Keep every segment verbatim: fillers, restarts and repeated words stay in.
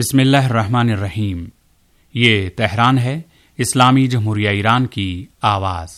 بسم اللہ الرحمن الرحیم۔ یہ تہران ہے، اسلامی جمہوریہ ایران کی آواز۔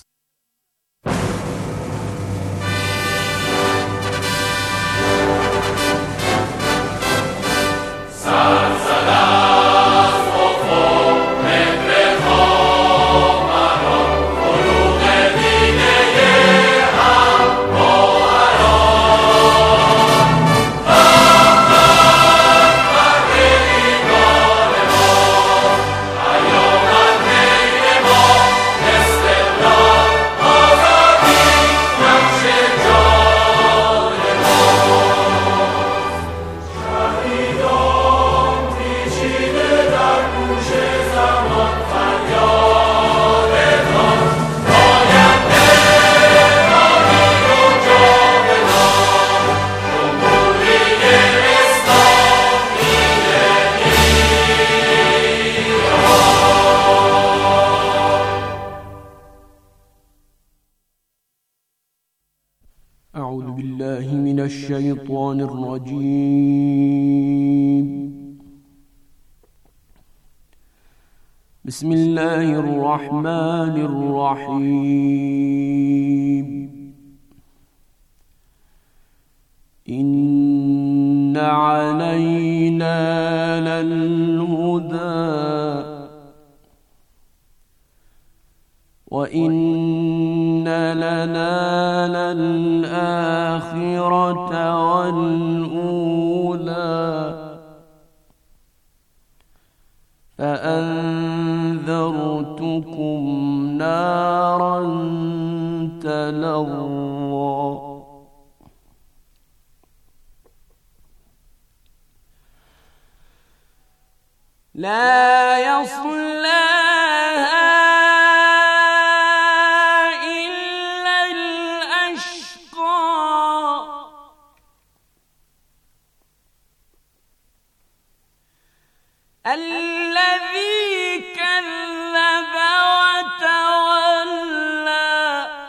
اعوذ باللہ من الشیطان الرجیم، بسم اللہ الرحمن الرحیم۔ ان علینا للہدی وَإِنَّ لَنَا لَلْآخِرَةَ وَالْأُولَى فَأَنذَرْتُكُمْ نَارًا تَلَظَّى لَا يَصْلَاهَا الذي كذب وتولى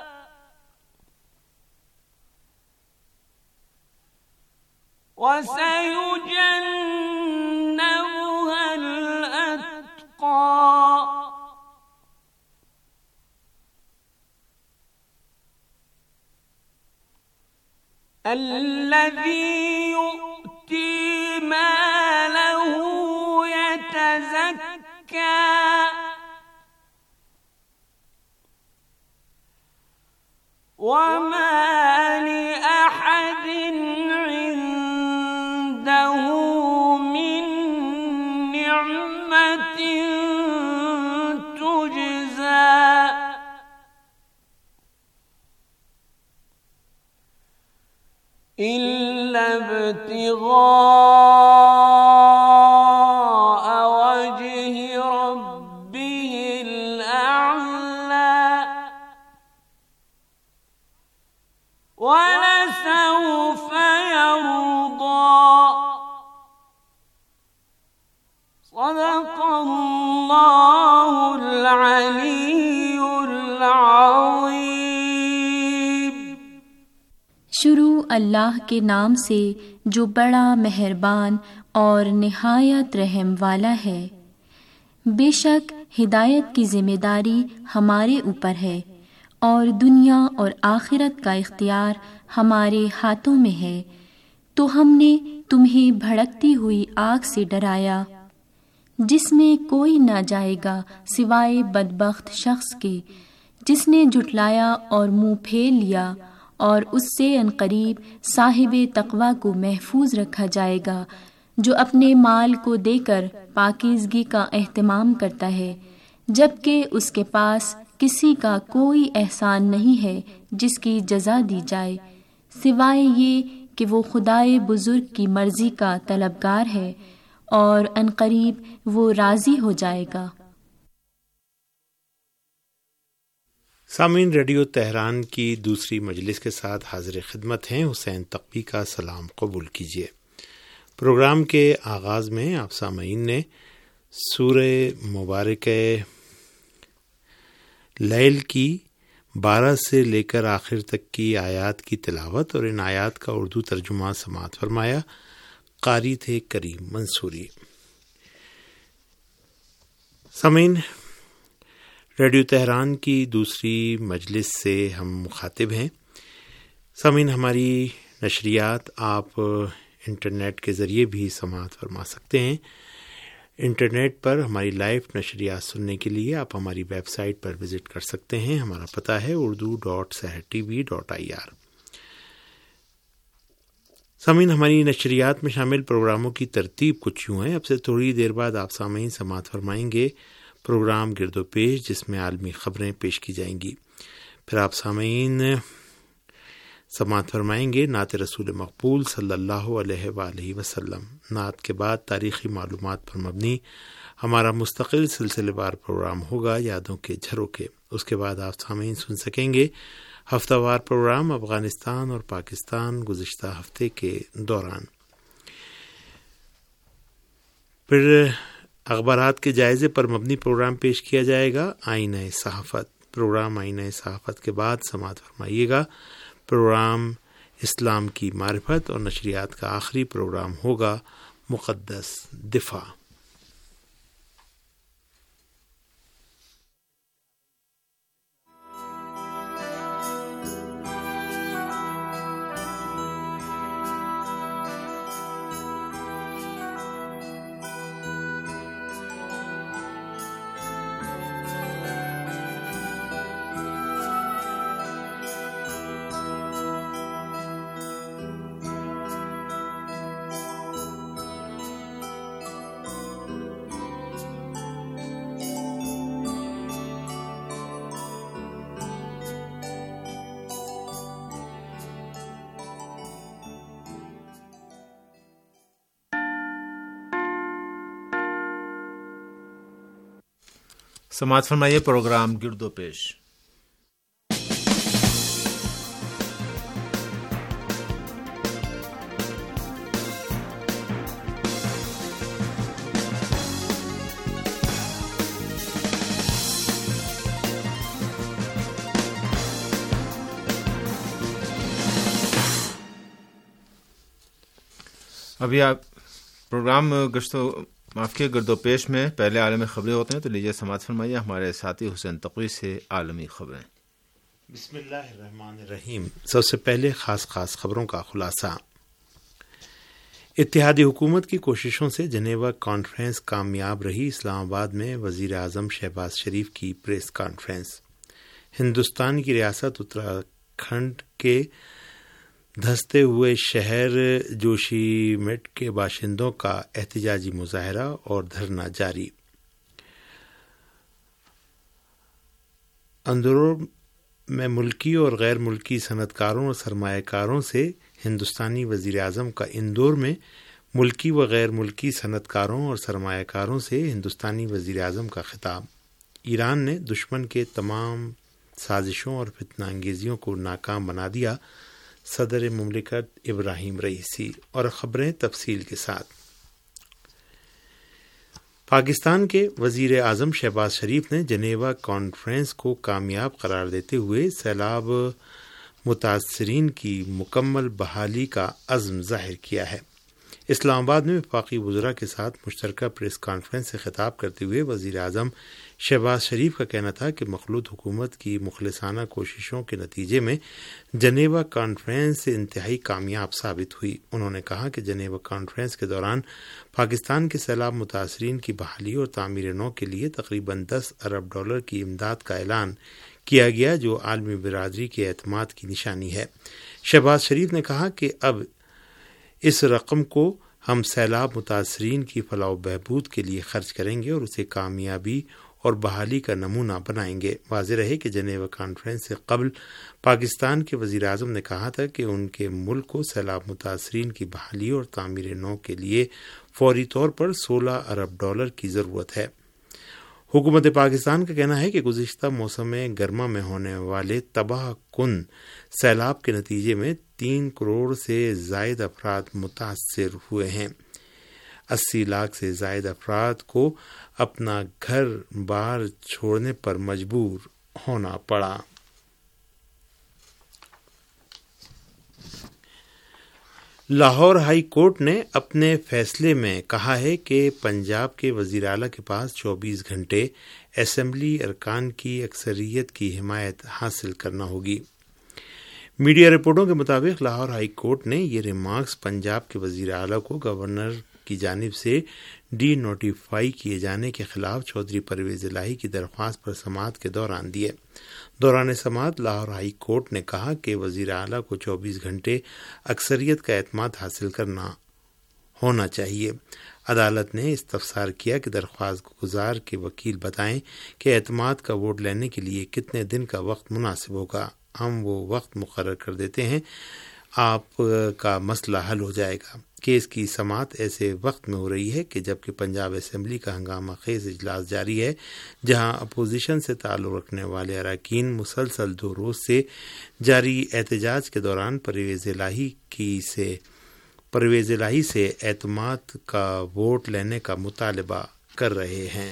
وسيجنبها الأتقى الذي يؤتي ماله يتزكى وما لأحد عنده من نعمة تجزى إلا ابتغاء وجه ربه الأعلى ولسوف يرضى۔ صدق اللہ العلی العظیم۔ شروع اللہ کے نام سے جو بڑا مہربان اور نہایت رحم والا ہے۔ بے شک ہدایت کی ذمہ داری ہمارے اوپر ہے اور دنیا اور آخرت کا اختیار ہمارے ہاتھوں میں ہے۔ تو ہم نے تمہیں بھڑکتی ہوئی آگ سے ڈرایا جس میں کوئی نہ جائے گا سوائے بدبخت شخص کے جس نے جھٹلایا اور منہ پھیر لیا، اور اس سے عنقریب صاحب تقوی کو محفوظ رکھا جائے گا جو اپنے مال کو دے کر پاکیزگی کا اہتمام کرتا ہے، جبکہ اس کے پاس کسی کا کوئی احسان نہیں ہے جس کی جزا دی جائے سوائے یہ کہ وہ خدائے بزرگ کی مرضی کا طلبگار ہے اور عنقریب وہ راضی ہو جائے گا۔ سامعین، ریڈیو تہران کی دوسری مجلس کے ساتھ حاضر خدمت ہیں حسین تقوی کا سلام قبول کیجیے۔ پروگرام کے آغاز میں آپ سامعین نے سورہ مبارکہ لیل کی بارہ سے لے کر آخر تک کی آیات کی تلاوت اور ان آیات کا اردو ترجمہ سماعت فرمایا۔ قاری تھے کریم منصوری۔ سامعین، ریڈیو تہران کی دوسری مجلس سے ہم مخاطب ہیں۔ سامعین، ہماری نشریات آپ انٹرنیٹ کے ذریعے بھی سماعت فرما سکتے ہیں۔ انٹرنیٹ پر ہماری لائیو نشریات سننے کے لیے آپ ہماری ویب سائٹ پر وزٹ کر سکتے ہیں۔ ہمارا پتہ ہے Urdu dot Sahar T V dot I R. سامعین، ہماری نشریات میں شامل پروگراموں کی ترتیب کچھ یوں ہے۔ اب سے تھوڑی دیر بعد آپ سامعین سماعت فرمائیں گے پروگرام گرد و پیش، جس میں عالمی خبریں پیش کی جائیں گی۔ پھر آپ سامعین سماعت فرمائیں گے نعت رسول مقبول صلی اللہ علیہ وآلہ وسلم۔ نعت کے بعد تاریخی معلومات پر مبنی ہمارا مستقل سلسلے وار پروگرام ہوگا یادوں کے جھروکے۔ اس کے بعد آپ سامعین سن سکیں گے ہفتہ وار پروگرام افغانستان اور پاکستان گزشتہ ہفتے کے دوران۔ پھر اخبارات کے جائزے پر مبنی پروگرام پیش کیا جائے گا آئینہ صحافت۔ پروگرام آئینہ صحافت کے بعد سماعت فرمائیے گا پروگرام اسلام کی معرفت، اور نشریات کا آخری پروگرام ہوگا مقدس دفاع۔ سماعت فرمائیے پروگرام گرد و پیش۔ ابھی آپ پروگرام گشت و معاف کے گرد و پیش میں پہلے عالمی خبریں ہوتے ہیں، تو لیجیے سماعت فرمائیے ہمارے ساتھی حسین تقوی سے عالمی خبریں۔ بسم اللہ الرحمن الرحیم۔ سب سے پہلے خاص خاص خبروں کا خلاصہ۔ اتحادی حکومت کی کوششوں سے جنیوا کانفرنس کامیاب رہی، اسلام آباد میں وزیر اعظم شہباز شریف کی پریس کانفرنس۔ ہندوستان کی ریاست اتراکھنڈ کے دھستے ہوئے شہر جوشی مٹھ کے باشندوں کا احتجاجی مظاہرہ اور دھرنا جاری۔ اندرور میں ملکی اور غیر ملکی صنعت کاروں اور سرمایہ کاروں سے ہندوستانی وزیر اعظم کا اندور میں ملکی و غیر ملکی صنعت کاروں اور سرمایہ کاروں سے ہندوستانی وزیر اعظم کا خطاب۔ ایران نے دشمن کے تمام سازشوں اور فتنہ انگیزیوں کو ناکام بنا دیا، صدر مملکت ابراہیم رئیسی۔ اور خبریں تفصیل کے ساتھ۔ پاکستان کے وزیر اعظم شہباز شریف نے جنیوا کانفرنس کو کامیاب قرار دیتے ہوئے سیلاب متاثرین کی مکمل بحالی کا عزم ظاہر کیا ہے۔ اسلام آباد میں وفاقی وزراء کے ساتھ مشترکہ پریس کانفرنس سے خطاب کرتے ہوئے وزیر اعظم شہباز شریف کا کہنا تھا کہ مخلوط حکومت کی مخلصانہ کوششوں کے نتیجے میں جنیوا کانفرنس انتہائی کامیاب ثابت ہوئی۔ انہوں نے کہا کہ جنیوا کانفرنس کے دوران پاکستان کے سیلاب متاثرین کی بحالی اور تعمیر نو کے لیے تقریباً دس ارب ڈالر کی امداد کا اعلان کیا گیا، جو عالمی برادری کے اعتماد کی نشانی ہے۔ شہباز شریف نے کہا کہ اب اس رقم کو ہم سیلاب متاثرین کی فلاح و بہبود کے لیے خرچ کریں گے اور اسے کامیابی اور بحالی کا نمونہ بنائیں گے۔ واضح رہے کہ جنیوا کانفرنس سے قبل پاکستان کے وزیر اعظم نے کہا تھا کہ ان کے ملک کو سیلاب متاثرین کی بحالی اور تعمیر نو کے لیے فوری طور پر سولہ ارب ڈالر کی ضرورت ہے۔ حکومت پاکستان کا کہنا ہے کہ گزشتہ موسم گرما میں ہونے والے تباہ کن سیلاب کے نتیجے میں تین کروڑ سے زائد افراد متاثر ہوئے ہیں۔ اسی لاکھ سے زائد افراد کو اپنا گھر بار چھوڑنے پر مجبور ہونا پڑا۔ لاہور ہائی کورٹ نے اپنے فیصلے میں کہا ہے کہ پنجاب کے وزیر اعلیٰ کے پاس چوبیس گھنٹے اسمبلی ارکان کی اکثریت کی حمایت حاصل کرنا ہوگی۔ میڈیا رپورٹوں کے مطابق لاہور ہائی کورٹ نے یہ ریمارکس پنجاب کے وزیر اعلیٰ کو گورنر کی جانب سے ڈی نوٹیفائی کیے جانے کے خلاف چودھری پرویز الہی کی درخواست پر سماعت کے دوران دیے۔ دوران سماعت لاہور ہائی کورٹ نے کہا کہ وزیر اعلیٰ کو چوبیس گھنٹے اکثریت کا اعتماد حاصل کرنا ہونا چاہیے۔ عدالت نے استفسار کیا کہ درخواست گزار کے وکیل بتائیں کہ اعتماد کا ووٹ لینے کے لیے کتنے دن کا وقت مناسب ہوگا، ہم وہ وقت مقرر کر دیتے ہیں، آپ کا مسئلہ حل ہو جائے گا۔ کیس کی سماعت ایسے وقت میں ہو رہی ہے کہ جبکہ پنجاب اسمبلی کا ہنگامہ خیز اجلاس جاری ہے، جہاں اپوزیشن سے تعلق رکھنے والے اراکین مسلسل دو روز سے جاری احتجاج کے دوران پرویز الہی کی سے پرویز الہی سے اعتماد کا ووٹ لینے کا مطالبہ کر رہے ہیں۔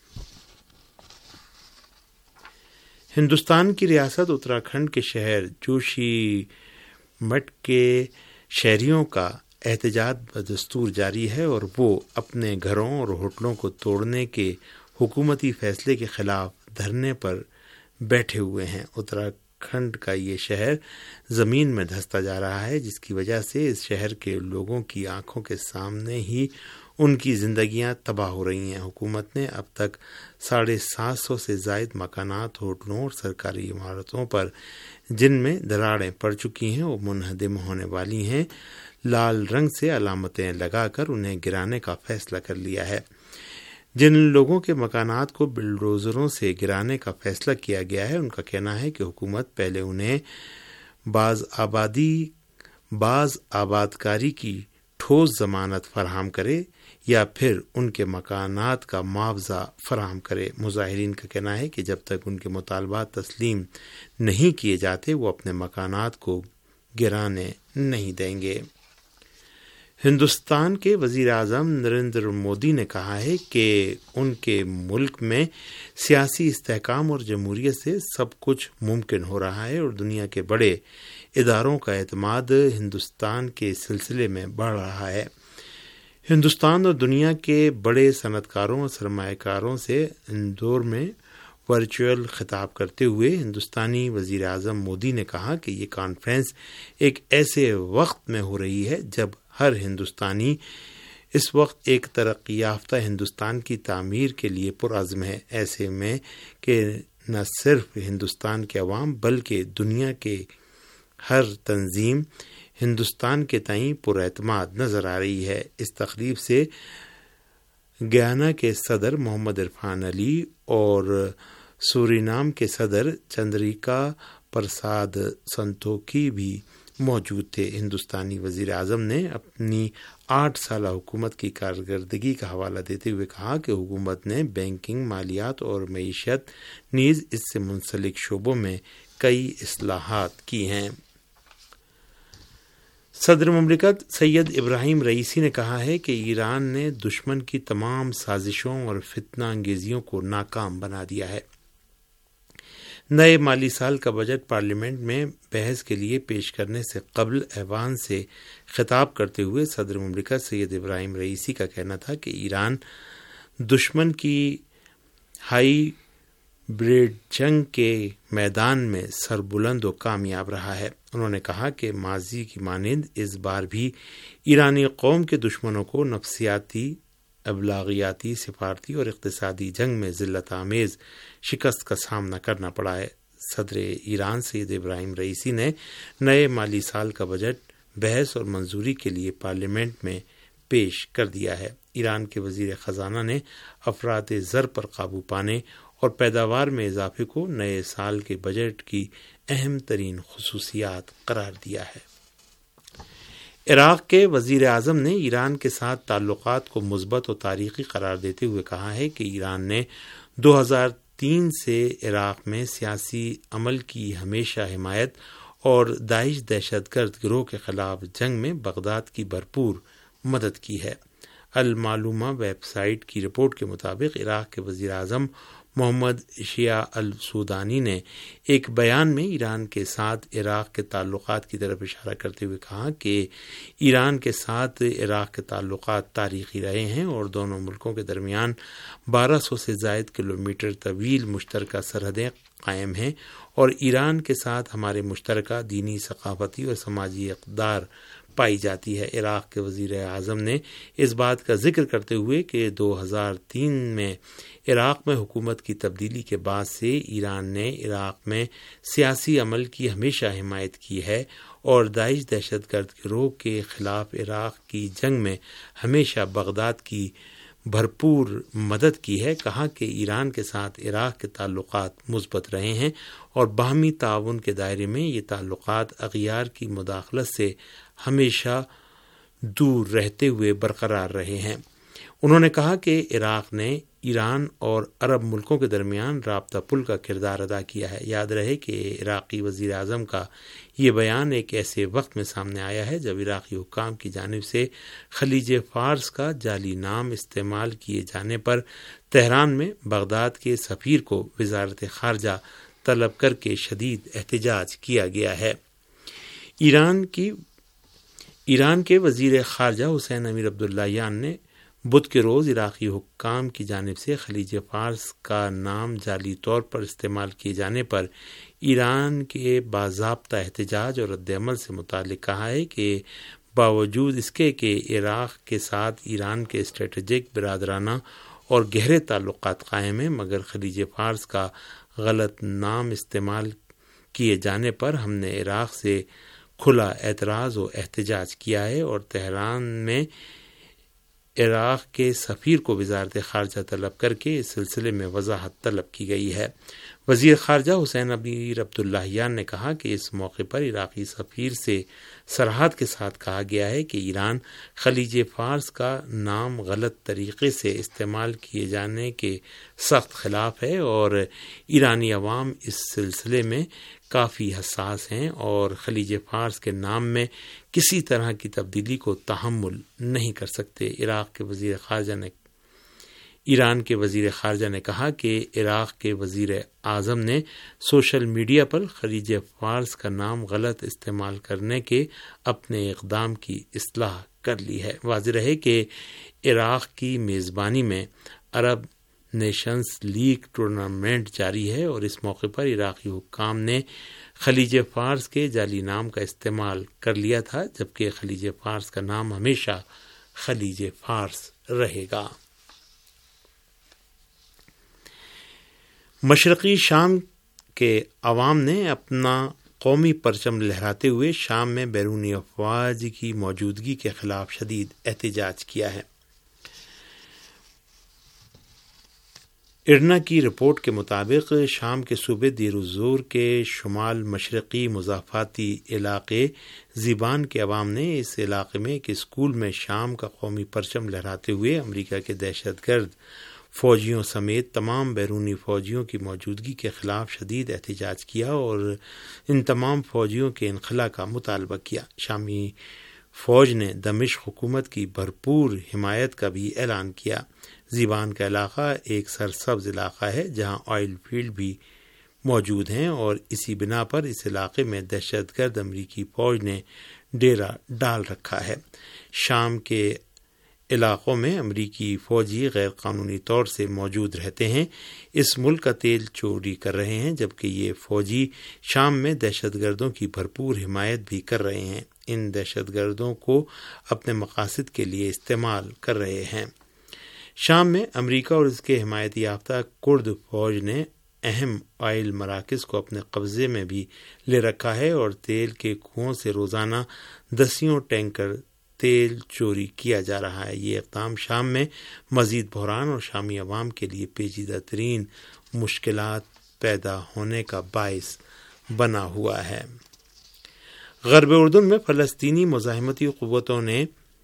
ہندوستان کی ریاست اتراکھنڈ کے شہر جوشی مٹھ کے شہریوں کا احتجاج بدستور جاری ہے اور وہ اپنے گھروں اور ہوٹلوں کو توڑنے کے حکومتی فیصلے کے خلاف دھرنے پر بیٹھے ہوئے ہیں۔ اتراکھنڈ کا یہ شہر زمین میں دھستا جا رہا ہے، جس کی وجہ سے اس شہر کے لوگوں کی آنکھوں کے سامنے ہی ان کی زندگیاں تباہ ہو رہی ہیں۔ حکومت نے اب تک ساڑھے سات سو سے زائد مکانات، ہوٹلوں اور سرکاری عمارتوں پر جن میں دراڑیں پڑ چکی ہیں وہ منہدم ہونے والی ہیں، لال رنگ سے علامتیں لگا کر انہیں گرانے کا فیصلہ کر لیا ہے۔ جن لوگوں کے مکانات کو بلڈوزروں سے گرانے کا فیصلہ کیا گیا ہے، ان کا کہنا ہے کہ حکومت پہلے انہیں باز آبادی باز آبادکاری کی ٹھوس ضمانت فراہم کرے یا پھر ان کے مکانات کا معاوضہ فراہم کرے۔ مظاہرین کا کہنا ہے کہ جب تک ان کے مطالبات تسلیم نہیں کیے جاتے وہ اپنے مکانات کو گرانے نہیں دیں گے۔ ہندوستان کے وزیر اعظم نریندر مودی نے کہا ہے کہ ان کے ملک میں سیاسی استحکام اور جمہوریت سے سب کچھ ممکن ہو رہا ہے اور دنیا کے بڑے اداروں کا اعتماد ہندوستان کے سلسلے میں بڑھ رہا ہے۔ ہندوستان اور دنیا کے بڑے صنعت کاروں اور سرمایہ کاروں سے اندور میں ورچوئل خطاب کرتے ہوئے ہندوستانی وزیر اعظم مودی نے کہا کہ یہ کانفرنس ایک ایسے وقت میں ہو رہی ہے جب ہر ہندوستانی اس وقت ایک ترقی یافتہ ہندوستان کی تعمیر کے لیے پرعزم ہے، ایسے میں کہ نہ صرف ہندوستان کے عوام بلکہ دنیا کے ہر تنظیم ہندوستان کے تئیں پر اعتماد نظر آ رہی ہے۔ اس تقریب سے گیانا کے صدر محمد عرفان علی اور سورینام کے صدر چندریکا پرساد سنتوکی بھی موجود تھے۔ ہندوستانی وزیر اعظم نے اپنی آٹھ سالہ حکومت کی کارکردگی کا حوالہ دیتے ہوئے کہا کہ حکومت نے بینکنگ، مالیات اور معیشت نیز اس سے منسلک شعبوں میں کئی اصلاحات کی ہیں۔ صدر مملکت سید ابراہیم رئیسی نے کہا ہے کہ ایران نے دشمن کی تمام سازشوں اور فتنہ انگیزیوں کو ناکام بنا دیا ہے۔ نئے مالی سال کا بجٹ پارلیمنٹ میں بحث کے لیے پیش کرنے سے قبل ایوان سے خطاب کرتے ہوئے صدر مملکت سید ابراہیم رئیسی کا کہنا تھا کہ ایران دشمن کی ہائی بریڈ جنگ کے میدان میں سربلند و کامیاب رہا ہے۔ انہوں نے کہا کہ ماضی کی مانند اس بار بھی ایرانی قوم کے دشمنوں کو نفسیاتی، ابلاغیاتی، سفارتی اور اقتصادی جنگ میں ذلت آمیز شکست کا سامنا کرنا پڑا ہے۔ صدر ایران سید ابراہیم رئیسی نے نئے مالی سال کا بجٹ بحث اور منظوری کے لیے پارلیمنٹ میں پیش کر دیا ہے۔ ایران کے وزیر خزانہ نے افراط زر پر قابو پانے اور پیداوار میں اضافے کو نئے سال کے بجٹ کی اہم ترین خصوصیات قرار دیا ہے۔ عراق کے وزیر اعظم نے ایران کے ساتھ تعلقات کو مثبت و تاریخی قرار دیتے ہوئے کہا ہے کہ ایران نے دو ہزار تین سے عراق میں سیاسی عمل کی ہمیشہ حمایت اور داعش دہشت گرد گروہ کے خلاف جنگ میں بغداد کی بھرپور مدد کی ہے۔ المعلومہ ویب سائٹ کی رپورٹ کے مطابق عراق کے وزیر اعظم محمد شیعہ السودانی نے ایک بیان میں ایران کے ساتھ عراق کے تعلقات کی طرف اشارہ کرتے ہوئے کہا کہ ایران کے ساتھ عراق کے تعلقات تاریخی رہے ہیں اور دونوں ملکوں کے درمیان بارہ سو سے زائد کلومیٹر طویل مشترکہ سرحدیں قائم ہیں اور ایران کے ساتھ ہمارے مشترکہ دینی، ثقافتی اور سماجی اقدار پائی جاتی ہے۔ عراق کے وزیر اعظم نے اس بات کا ذکر کرتے ہوئے کہ دو ہزار تین میں عراق میں حکومت کی تبدیلی کے بعد سے ایران نے عراق میں سیاسی عمل کی ہمیشہ حمایت کی ہے اور داعش دہشت گرد گروہ کے خلاف عراق کی جنگ میں ہمیشہ بغداد کی بھرپور مدد کی ہے۔ کہا کہ ایران کے ساتھ عراق کے تعلقات مثبت رہے ہیں اور باہمی تعاون کے دائرے میں یہ تعلقات اغیار کی مداخلت سے ہمیشہ دور رہتے ہوئے برقرار رہے ہیں۔ انہوں نے کہا کہ عراق نے ایران اور عرب ملکوں کے درمیان رابطہ پل کا کردار ادا کیا ہے۔ یاد رہے کہ عراقی وزیر اعظم کا یہ بیان ایک ایسے وقت میں سامنے آیا ہے جب عراقی حکام کی جانب سے خلیج فارس کا جعلی نام استعمال کیے جانے پر تہران میں بغداد کے سفیر کو وزارت خارجہ طلب کر کے شدید احتجاج کیا گیا ہے۔ ایران کی ایران کے وزیر خارجہ حسین امیر عبداللہیان نے بدھ کے روز عراقی حکام کی جانب سے خلیج فارس کا نام جعلی طور پر استعمال کیے جانے پر ایران کے باضابطہ احتجاج اور رد عمل سے متعلق کہا ہے کہ باوجود اس کے کہ عراق کے ساتھ ایران کے اسٹریٹجک، برادرانہ اور گہرے تعلقات قائم ہیں، مگر خلیج فارس کا غلط نام استعمال کیے جانے پر ہم نے عراق سے کھلا اعتراض و احتجاج کیا ہے اور تہران میں عراق کے سفیر کو وزارت خارجہ طلب کر کے اس سلسلے میں وضاحت طلب کی گئی ہے۔ وزیر خارجہ حسین امیر عبداللہیان نے کہا کہ اس موقع پر عراقی سفیر سے صراحت کے ساتھ کہا گیا ہے کہ ایران خلیج فارس کا نام غلط طریقے سے استعمال کیے جانے کے سخت خلاف ہے اور ایرانی عوام اس سلسلے میں کافی حساس ہیں اور خلیج فارس کے نام میں کسی طرح کی تبدیلی کو تحمل نہیں کر سکتے۔ عراق کے وزیر خارجہ نے ایران کے وزیر خارجہ نے کہا کہ عراق کے وزیر اعظم نے سوشل میڈیا پر خلیج فارس کا نام غلط استعمال کرنے کے اپنے اقدام کی اصلاح کر لی ہے۔ واضح رہے کہ عراق کی میزبانی میں عرب نیشنز لیگ ٹورنامنٹ جاری ہے اور اس موقع پر عراقی حکام نے خلیج فارس کے جعلی نام کا استعمال کر لیا تھا، جبکہ خلیج فارس کا نام ہمیشہ خلیج فارس رہے گا۔ مشرقی شام کے عوام نے اپنا قومی پرچم لہراتے ہوئے شام میں بیرونی افواج کی موجودگی کے خلاف شدید احتجاج کیا ہے۔ ارنا کی رپورٹ کے مطابق شام کے صوبے دیر الزور کے شمال مشرقی مضافاتی علاقے زیبان کے عوام نے اس علاقے میں ایک اسکول میں شام کا قومی پرچم لہراتے ہوئے امریکہ کے دہشت گرد فوجیوں سمیت تمام بیرونی فوجیوں کی موجودگی کے خلاف شدید احتجاج کیا اور ان تمام فوجیوں کے انخلا کا مطالبہ کیا۔ شامی فوج نے دمشق حکومت کی بھرپور حمایت کا بھی اعلان کیا۔ زیبان کا علاقہ ایک سرسبز علاقہ ہے جہاں آئل فیلڈ بھی موجود ہیں اور اسی بنا پر اس علاقے میں دہشت گرد امریکی فوج نے ڈیرا ڈال رکھا ہے۔ شام کے علاقوں میں امریکی فوجی غیر قانونی طور سے موجود رہتے ہیں، اس ملک کا تیل چوری کر رہے ہیں، جبکہ یہ فوجی شام میں دہشت گردوں کی بھرپور حمایت بھی کر رہے ہیں، ان دہشت گردوں کو اپنے مقاصد کے لیے استعمال کر رہے ہیں۔ شام میں امریکہ اور اس کے حمایت یافتہ کرد فوج نے اہم آئل مراکز کو اپنے قبضے میں بھی لے رکھا ہے اور تیل کے کنوؤں سے روزانہ دسیوں ٹینکر تیل چوری کیا جا رہا ہے۔ یہ اقدام شام میں مزید بحران اور شامی عوام کے لیے پیچیدہ ترین مشکلات پیدا ہونے کا باعث بنا ہوا ہے۔ غرب اردن میں فلسطینی مزاحمتی قوتوں نے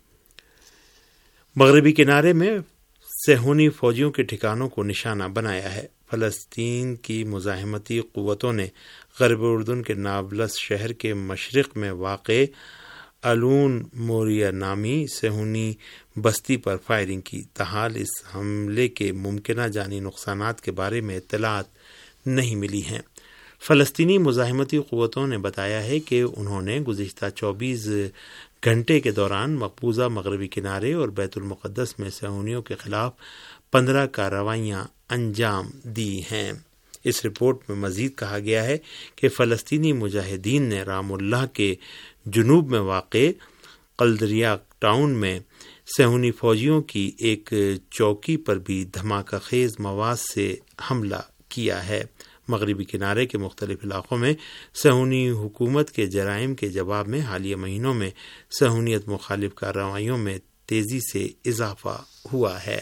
مغربی کنارے میں صہیونی فوجیوں کے ٹھکانوں کو نشانہ بنایا ہے۔ فلسطین کی مزاحمتی قوتوں نے غرب اردن کے نابلس شہر کے مشرق میں واقع الون موریا نامی صہیونی بستی پر فائرنگ کی، تاحال اس حملے کے ممکنہ جانی نقصانات کے بارے میں اطلاعات نہیں ملی ہیں۔ فلسطینی مزاحمتی قوتوں نے بتایا ہے کہ انہوں نے گزشتہ چوبیس گھنٹے کے دوران مقبوضہ مغربی کنارے اور بیت المقدس میں صہیونیوں کے خلاف پندرہ کارروائیاں انجام دی ہیں۔ اس رپورٹ میں مزید کہا گیا ہے کہ فلسطینی مجاہدین نے رام اللہ کے جنوب میں واقع قلدریہ ٹاؤن میں صہیونی فوجیوں کی ایک چوکی پر بھی دھماکہ خیز مواد سے حملہ کیا ہے۔ مغربی کنارے کے مختلف علاقوں میں صہیونی حکومت کے جرائم کے جواب میں حالیہ مہینوں میں صہیونیت مخالف کارروائیوں میں تیزی سے اضافہ ہوا ہے۔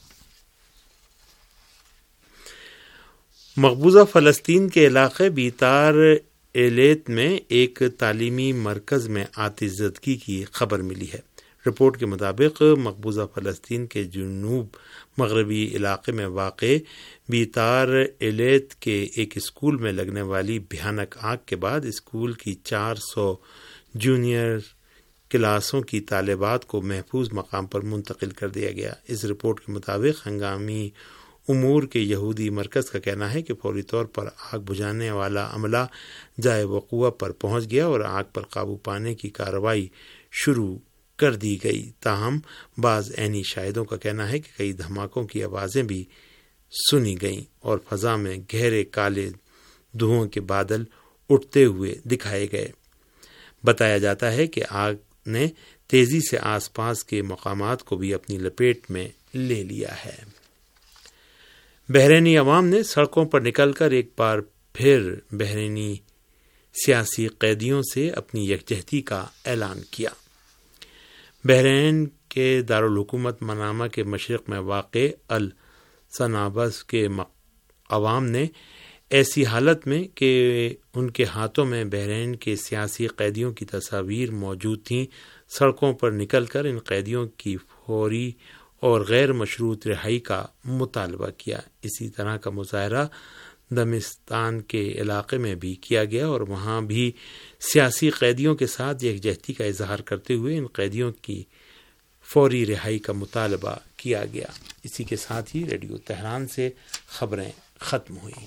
مقبوضہ فلسطین کے علاقے بیتار ایلیت میں ایک تعلیمی مرکز میں آتش زدگی کی خبر ملی ہے۔ رپورٹ کے مطابق مقبوضہ فلسطین کے جنوب مغربی علاقے میں واقع بیتار ایلیت کے ایک اسکول میں لگنے والی بھیانک آگ کے بعد اسکول کی چار سو جونیئر کلاسوں کی طالبات کو محفوظ مقام پر منتقل کر دیا گیا۔ اس رپورٹ کے مطابق ہنگامی امور کے یہودی مرکز کا کہنا ہے کہ فوری طور پر آگ بجھانے والا عملہ جائے وقوع پر پہنچ گیا اور آگ پر قابو پانے کی کارروائی شروع کر دی گئی، تاہم بعض عینی شاہدوں کا کہنا ہے کہ کئی دھماکوں کی آوازیں بھی سنی گئیں اور فضا میں گہرے کالے دھوؤں کے بادل اٹھتے ہوئے دکھائے گئے۔ بتایا جاتا ہے کہ آگ نے تیزی سے آس پاس کے مقامات کو بھی اپنی لپیٹ میں لے لیا ہے۔ بحرینی عوام نے سڑکوں پر نکل کر ایک بار پھر بحرینی سیاسی قیدیوں سے اپنی یکجہتی کا اعلان کیا۔ بحرین کے دارالحکومت منامہ کے مشرق میں واقع الصنابس کے عوام نے ایسی حالت میں کہ ان کے ہاتھوں میں بحرین کے سیاسی قیدیوں کی تصاویر موجود تھیں، سڑکوں پر نکل کر ان قیدیوں کی فوری اور غیر مشروط رہائی کا مطالبہ کیا۔ اسی طرح کا مظاہرہ دمشتان کے علاقے میں بھی کیا گیا اور وہاں بھی سیاسی قیدیوں کے ساتھ یکجہتی کا اظہار کرتے ہوئے ان قیدیوں کی فوری رہائی کا مطالبہ کیا گیا۔ اسی کے ساتھ ہی ریڈیو تہران سے خبریں ختم ہوئیں۔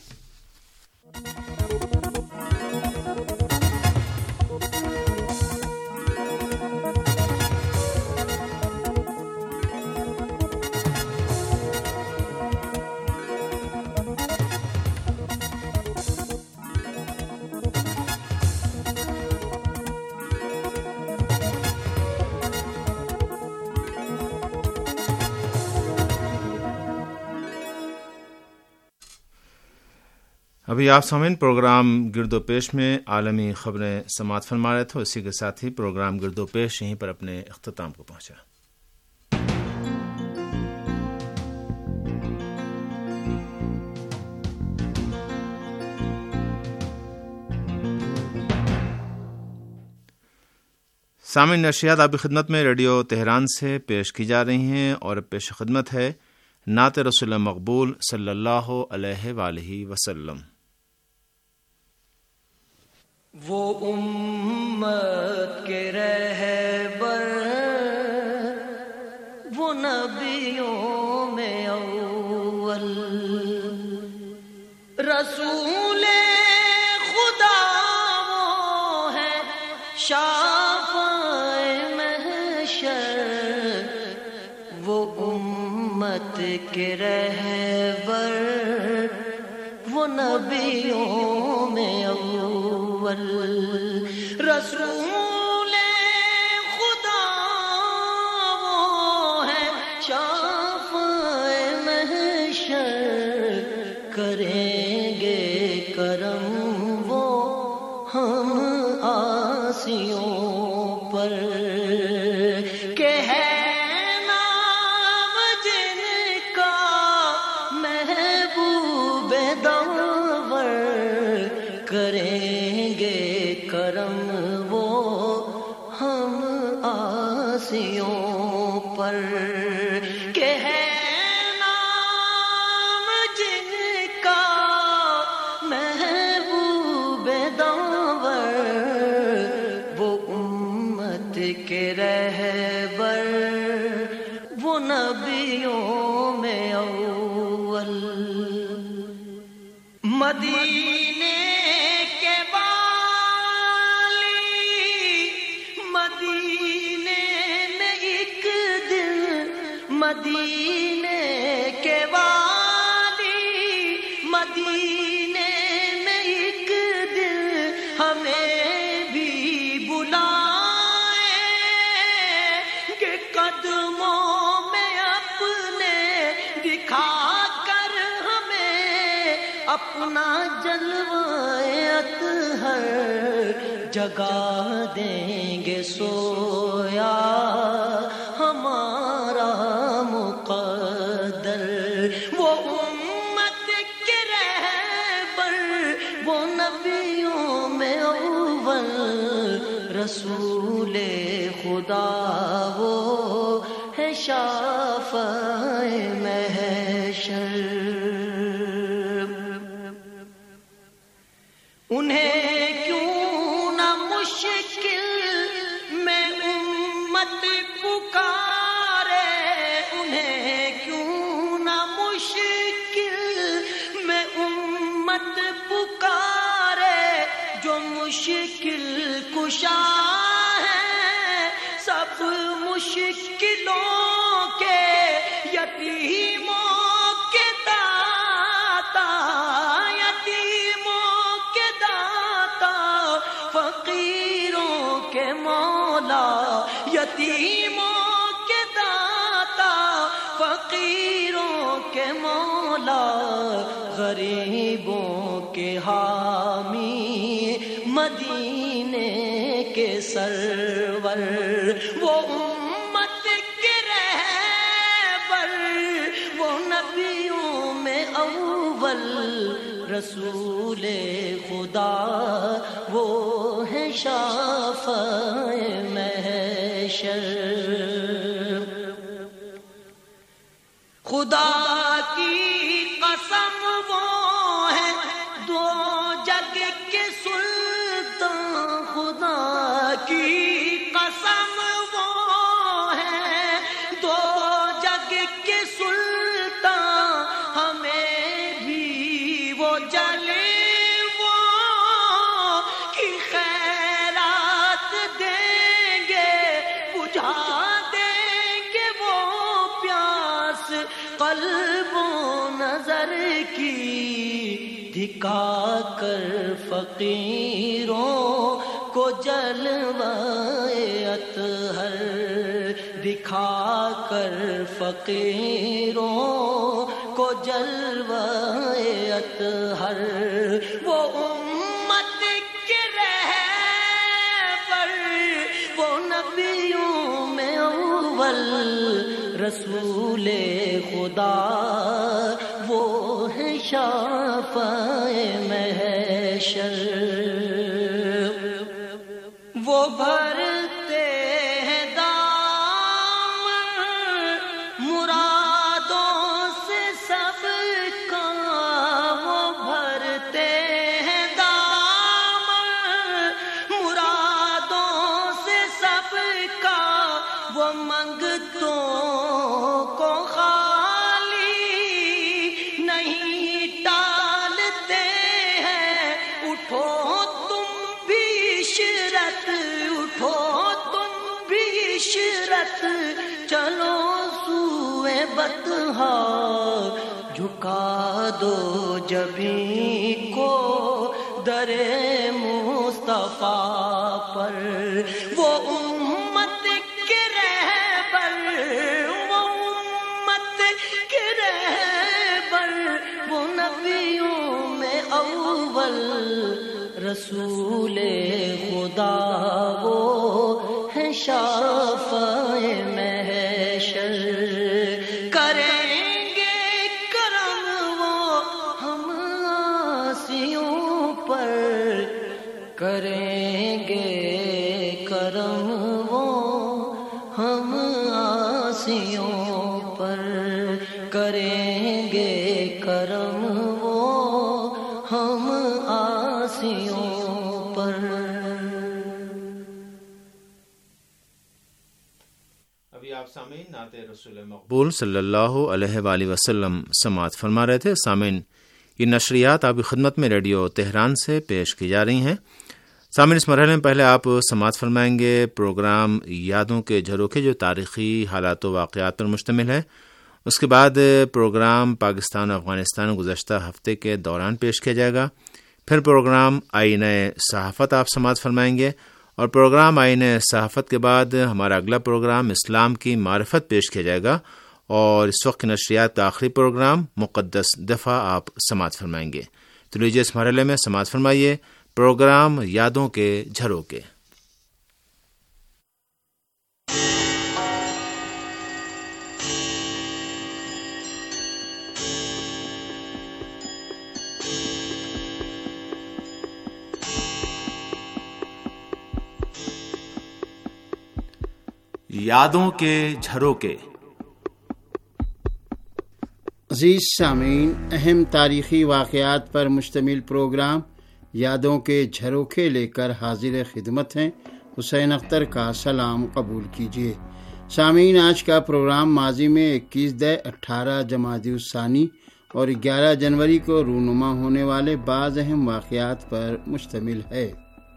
ابھی آپ سامعین پروگرام گرد و پیش میں عالمی خبریں سماعت فرما رہے تھے، اسی کے ساتھ ہی پروگرام گرد و پیش یہیں پر اپنے اختتام کو پہنچا۔ سامعین، نشریات آپ کی خدمت میں ریڈیو تہران سے پیش کی جا رہی ہیں اور پیش خدمت ہے نعت رسول مقبول صلی اللہ علیہ وآلہ وسلم۔ وہ امت کے رہبر، وہ نبیوں میں اول، رسول خدا وہ ہے شافع محشر، وہ امت کے رہبر، وہ نبیوں میں اول، رسول خدا وہ ہے شافع محشر، کریں گے کرم وہ ہم آسیوں پر، کہ ہے نام جن کا محبوب دور، کریں گے کرم وہ ہم آسیوں پر، کہ ہے نام جن کا محبوب دور، وہ امت مدینے کے والی مدینے میں ایک دن مدینے کے والی مدینے میں ایک دن ہمیں بھی بلائیں کہ قدموں میں اپنے دکھا کر ہمیں اپنا جلوہ اطہر جگا دیں گے سویا ہمارا مقدر وہ امت کے رہبر وہ نبیوں میں اول رسول خدا وہ ہے شافع محشر انہیں کیوں نہ مشکل میں امت پکارے انہیں کیوں نہ مشکل میں امت پکارے جو مشکل کشا ہے سب مشکلوں کے یتیموں کے داتا یتیموں کے داتا فقیروں کے مولا یتیموں کے داتا فقیروں کے مولا غریبوں کے حامی مدینے کے سرور وہ امت کے رہبر وہ نبیوں میں اول رسول خدا وہ ہے شافع محشر خدا کی قسم وہ ہے دو جگ کے سلطان خدا کی قسم وہ ہے دو جگ کے سلطان ہمیں بھی وہ جلے وہ کی خیرات دیں گے بجھا دیں گے وہ پیاس قلب و نظر کی دکھا کر فقیروں کو جلوہ اطہر دکھا کر فقیروں کو جلوہ اطہر وہ امت کے رہبر وہ نبیوں میں اول رسول خدا وہ ہے شافع محشر وہ بھرتے ہیں دامن مرادوں سے سب کا وہ بھرتے ہیں دامن مرادوں سے سب کا وہ منگتوں کو خالی نہیں ٹالتے ہیں اٹھو تم بھی عشرت اٹھو تم بھی عشرت چلو سوئے بطحا جھکا دو جبیں کو در مصطفیٰ پر وہ امت کے رہبر وہ امت کے رہبر وہ نبیوں میں اول رسول خدا وہ ہے شافع محشر کریں گے کرم وہ ہم عاصیوں پر کریں گے کرم وہ ہم عاصیوں پر کریں گے کرم وہ ہم عاصیوں پر آپ سامعین نعت رسول مقبول صلی اللہ علیہ وآلہ وسلم سماعت فرما رہے تھے. سامعین یہ نشریات آپ کی خدمت میں ریڈیو تہران سے پیش کی جا رہی ہیں۔ سامعین، اس مرحلے میں پہلے آپ سماعت فرمائیں گے پروگرام یادوں کے جھروکے، جو تاریخی حالات و واقعات پر مشتمل ہے۔ اس کے بعد پروگرام پاکستان و افغانستان گزشتہ ہفتے کے دوران پیش کیا جائے گا۔ پھر پروگرام آئینہ صحافت آپ سماعت فرمائیں گے، اور پروگرام آئینہ صحافت کے بعد ہمارا اگلا پروگرام اسلام کی معرفت پیش کیا جائے گا، اور اس وقت کی نشریات کا آخری پروگرام مقدس دفاع آپ سماعت فرمائیں گے۔ تو لیجیے اس مرحلے میں سماعت فرمائیے پروگرام یادوں کے جھروکے۔ یادوں کے جھروکے۔ عزیز سامعین، اہم تاریخی واقعات پر مشتمل پروگرام یادوں کے جھروکے لے کر حاضر خدمت ہیں۔ حسین اختر کا سلام قبول کیجیے۔ سامعین، آج کا پروگرام ماضی میں اکیس دے اٹھارہ جمادی الثانی اور گیارہ جنوری کو رونما ہونے والے بعض اہم واقعات پر مشتمل ہے۔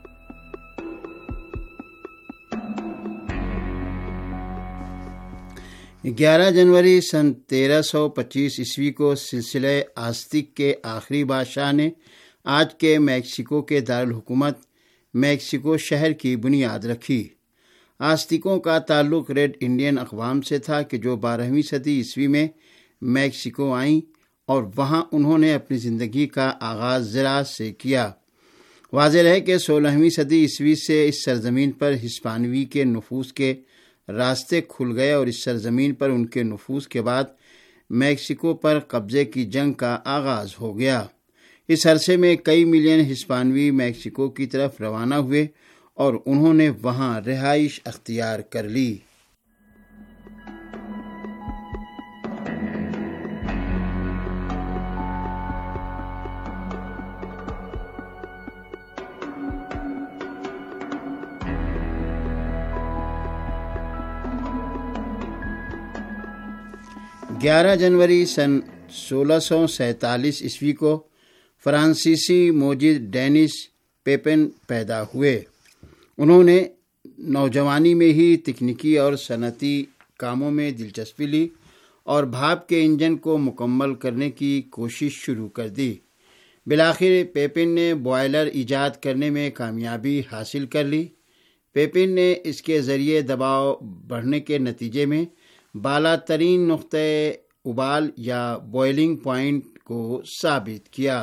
گیارہ جنوری سن تیرہ سو پچیس عیسوی کو سلسلہ آستک کے آخری بادشاہ نے آج کے میکسیکو کے دارالحکومت میکسیکو شہر کی بنیاد رکھی۔ آستکوں کا تعلق ریڈ انڈین اقوام سے تھا کہ جو بارہویں صدی عیسوی میں میکسیکو آئیں، اور وہاں انہوں نے اپنی زندگی کا آغاز زراعت سے کیا۔ واضح ہے کہ سولہویں صدی عیسوی سے اس سرزمین پر ہسپانوی کے نفوذ کے راستے کھل گئے، اور اس سرزمین پر ان کے نفوذ کے بعد میکسیکو پر قبضے کی جنگ کا آغاز ہو گیا۔ اس عرصے میں کئی ملین ہسپانوی میکسیکو کی طرف روانہ ہوئے اور انہوں نے وہاں رہائش اختیار کر لی۔ گیارہ جنوری سن سولہ سو سینتالیس عیسوی کو فرانسیسی موجد ڈینس پیپن پیدا ہوئے۔ انہوں نے نوجوانی میں ہی تکنیکی اور صنعتی کاموں میں دلچسپی لی اور بھاپ کے انجن کو مکمل کرنے کی کوشش شروع کر دی۔ بالآخر پیپن نے بوائلر ایجاد کرنے میں کامیابی حاصل کر لی۔ پیپن نے اس کے ذریعے دباؤ بڑھنے کے نتیجے میں بالا ترین نقطۂ ابال یا بوائلنگ پوائنٹ کو ثابت کیا۔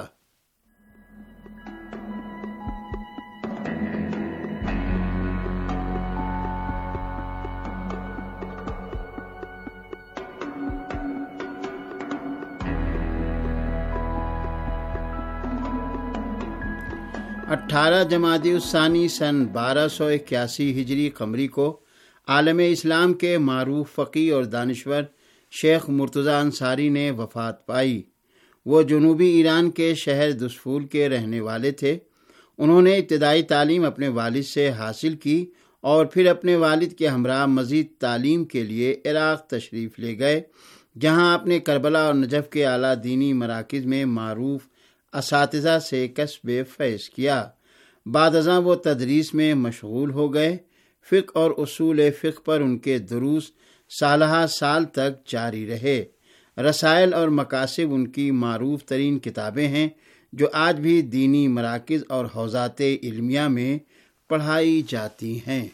اٹھارہ جمادی الثانی سن بارہ سو اکیاسی ہجری قمری کو عالم اسلام کے معروف فقی اور دانشور شیخ مرتضی انصاری نے وفات پائی۔ وہ جنوبی ایران کے شہر دسفول کے رہنے والے تھے۔ انہوں نے ابتدائی تعلیم اپنے والد سے حاصل کی اور پھر اپنے والد کے ہمراہ مزید تعلیم کے لیے عراق تشریف لے گئے، جہاں اپنے کربلا اور نجف کے اعلیٰ دینی مراکز میں معروف اساتذہ سے کسب فیض کیا۔ بعد ازاں وہ تدریس میں مشغول ہو گئے۔ فقہ اور اصول فقہ پر ان کے دروس سالہ سال تک جاری رہے۔ رسائل اور مقاصد ان کی معروف ترین کتابیں ہیں، جو آج بھی دینی مراکز اور حوزات علمیہ میں پڑھائی جاتی ہیں۔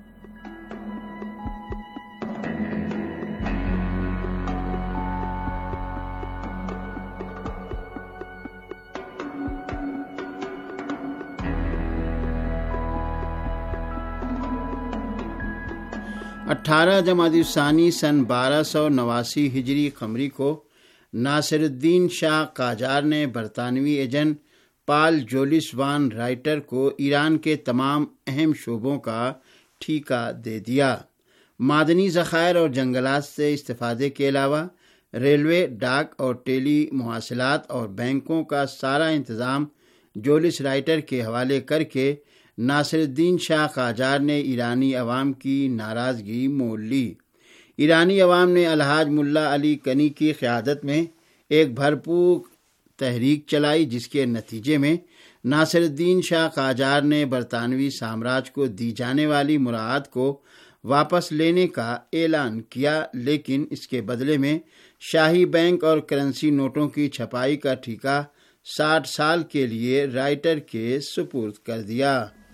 اٹھارہ جمادی الثانی سن بارہ سو نواسی ہجری قمری کو ناصر الدین شاہ قاجار نے برطانوی agent Paul Julius von Reuter کو ایران کے تمام اہم شعبوں کا ٹھیکہ دے دیا۔ معدنی ذخائر اور جنگلات سے استفادے کے علاوہ ریلوے، ڈاک اور ٹیلی مواصلات اور بینکوں کا سارا انتظام جولس رائٹر کے حوالے کر کے ناصر الدین شاہ قاجار نے ایرانی عوام کی ناراضگی مول لی۔ ایرانی عوام نے الحاج ملا علی کنی کی قیادت میں ایک بھرپور تحریک چلائی، جس کے نتیجے میں ناصر الدین شاہ قاجار نے برطانوی سامراج کو دی جانے والی مراعات کو واپس لینے کا اعلان کیا، لیکن اس کے بدلے میں شاہی بینک اور کرنسی نوٹوں کی چھپائی کا ٹھیکہ ساٹھ سال کے لیے رائٹر کے سپرد کر دیا۔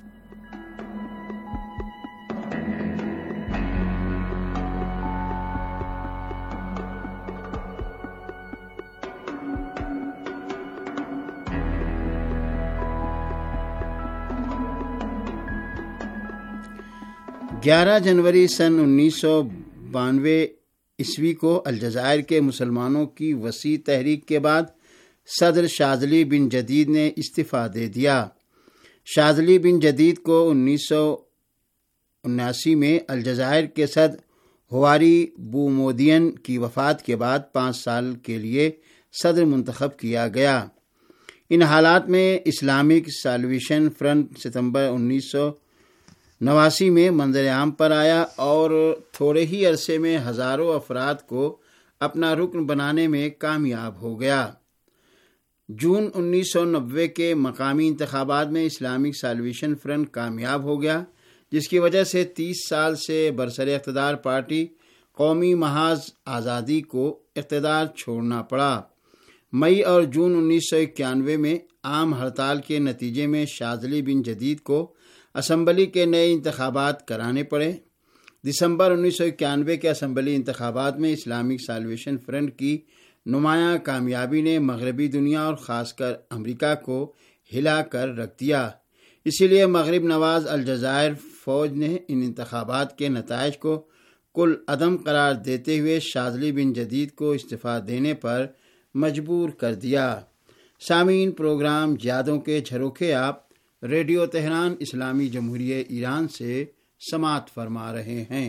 گیارہ جنوری سن انیس سو بانوے عیسوی کو الجزائر کے مسلمانوں کی وسیع تحریک کے بعد صدر شاذلی بن جدید نے استعفیٰ دے دیا۔ شاذلی بن جدید کو انیس سو اناسی میں الجزائر کے صدر ہواری بومودین کی وفات کے بعد پانچ سال کے لیے صدر منتخب کیا گیا۔ ان حالات میں اسلامک سالویشن فرنٹ ستمبر انیس سو نواسی میں منظر عام پر آیا اور تھوڑے ہی عرصے میں ہزاروں افراد کو اپنا رکن بنانے میں کامیاب ہو گیا۔ جون انیس سو نوے کے مقامی انتخابات میں اسلامک سالویشن فرنٹ کامیاب ہو گیا، جس کی وجہ سے تیس سال سے برسر اقتدار پارٹی قومی محاذ آزادی کو اقتدار چھوڑنا پڑا۔ مئی اور جون انیس سو اکیانوے میں عام ہڑتال کے نتیجے میں شاذلی بن جدید کو اسمبلی کے نئے انتخابات کرانے پڑے۔ دسمبر انیس سو اکیانوے کے اسمبلی انتخابات میں اسلامک سالویشن فرنٹ کی نمایاں کامیابی نے مغربی دنیا اور خاص کر امریکہ کو ہلا کر رکھ دیا۔ اسی لیے مغرب نواز الجزائر فوج نے ان انتخابات کے نتائج کو کل عدم قرار دیتے ہوئے شاذلی بن جدید کو استعفیٰ دینے پر مجبور کر دیا۔ سامعین، پروگرام یادوں کے جھروکے آپ ریڈیو تہران اسلامی جمہوریہ ایران سے سماعت فرما رہے ہیں۔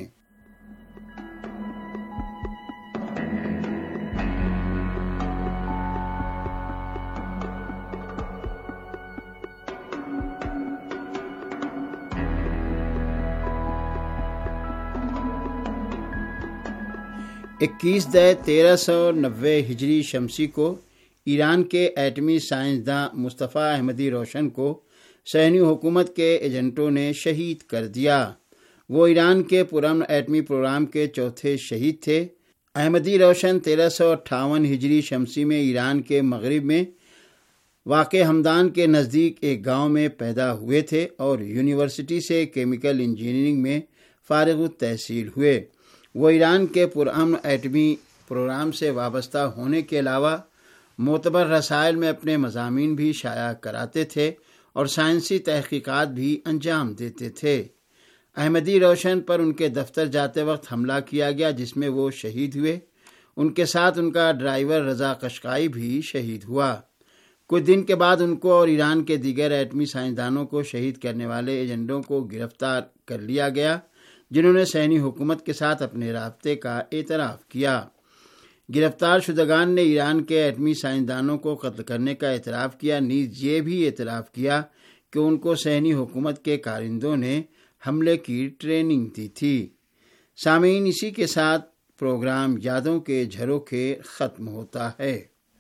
اکیس دے تیرہ سو نوے ہجری شمسی کو ایران کے ایٹمی سائنسداں مصطفیٰ احمدی روشن کو صہیونی حکومت کے ایجنٹوں نے شہید کر دیا۔ وہ ایران کے پرامن ایٹمی پروگرام کے چوتھے شہید تھے۔ احمدی روشن تیرہ سو اٹھاون ہجری شمسی میں ایران کے مغرب میں واقع ہمدان کے نزدیک ایک گاؤں میں پیدا ہوئے تھے اور یونیورسٹی سے کیمیکل انجینئرنگ میں فارغ التحصیل ہوئے۔ وہ ایران کے پرامن ایٹمی پروگرام سے وابستہ ہونے کے علاوہ معتبر رسائل میں اپنے مضامین بھی شائع کراتے تھے اور سائنسی تحقیقات بھی انجام دیتے تھے۔ احمدی روشن پر ان کے دفتر جاتے وقت حملہ کیا گیا، جس میں وہ شہید ہوئے۔ ان کے ساتھ ان کا ڈرائیور رضا قشقائی بھی شہید ہوا۔ کچھ دن کے بعد ان کو اور ایران کے دیگر ایٹمی سائنسدانوں کو شہید کرنے والے ایجنٹوں کو گرفتار کر لیا گیا، جنہوں نے صہیونی حکومت کے ساتھ اپنے رابطے کا اعتراف کیا۔ گرفتار شدگان نے ایران کے ایٹمی سائنسدانوں کو قتل کرنے کا اعتراف کیا، نیز یہ بھی اعتراف کیا کہ ان کو صہیونی حکومت کے کارندوں نے حملے کی ٹریننگ دی تھی۔ سامعین، اسی کے ساتھ پروگرام یادوں کے جھروکے ختم ہوتا ہے۔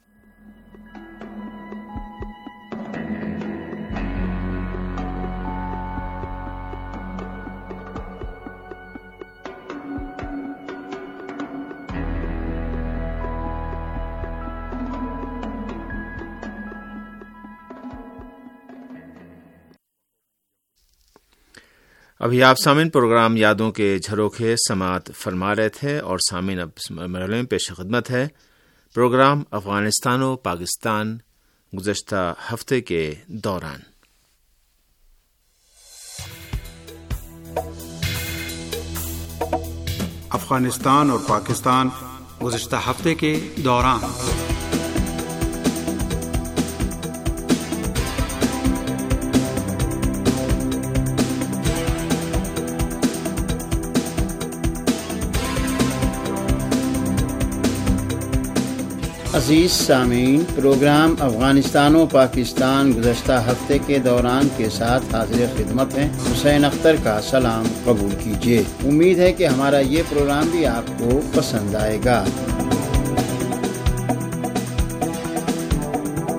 ابھی آپ سامعین پروگرام یادوں کے جھروکے سماعت فرما رہے تھے، اور سامعین اب اس مرحلے میں پیش خدمت ہے پروگرام افغانستان و پاکستان گزشتہ ہفتے کے دوران۔ افغانستان اور پاکستان گزشتہ ہفتے کے دوران۔ عزیز سامعین، پروگرام افغانستان و پاکستان گزشتہ ہفتے کے دوران کے ساتھ حاضر خدمت ہیں۔ حسین اختر کا سلام قبول کیجیے۔ امید ہے کہ ہمارا یہ پروگرام بھی آپ کو پسند آئے گا۔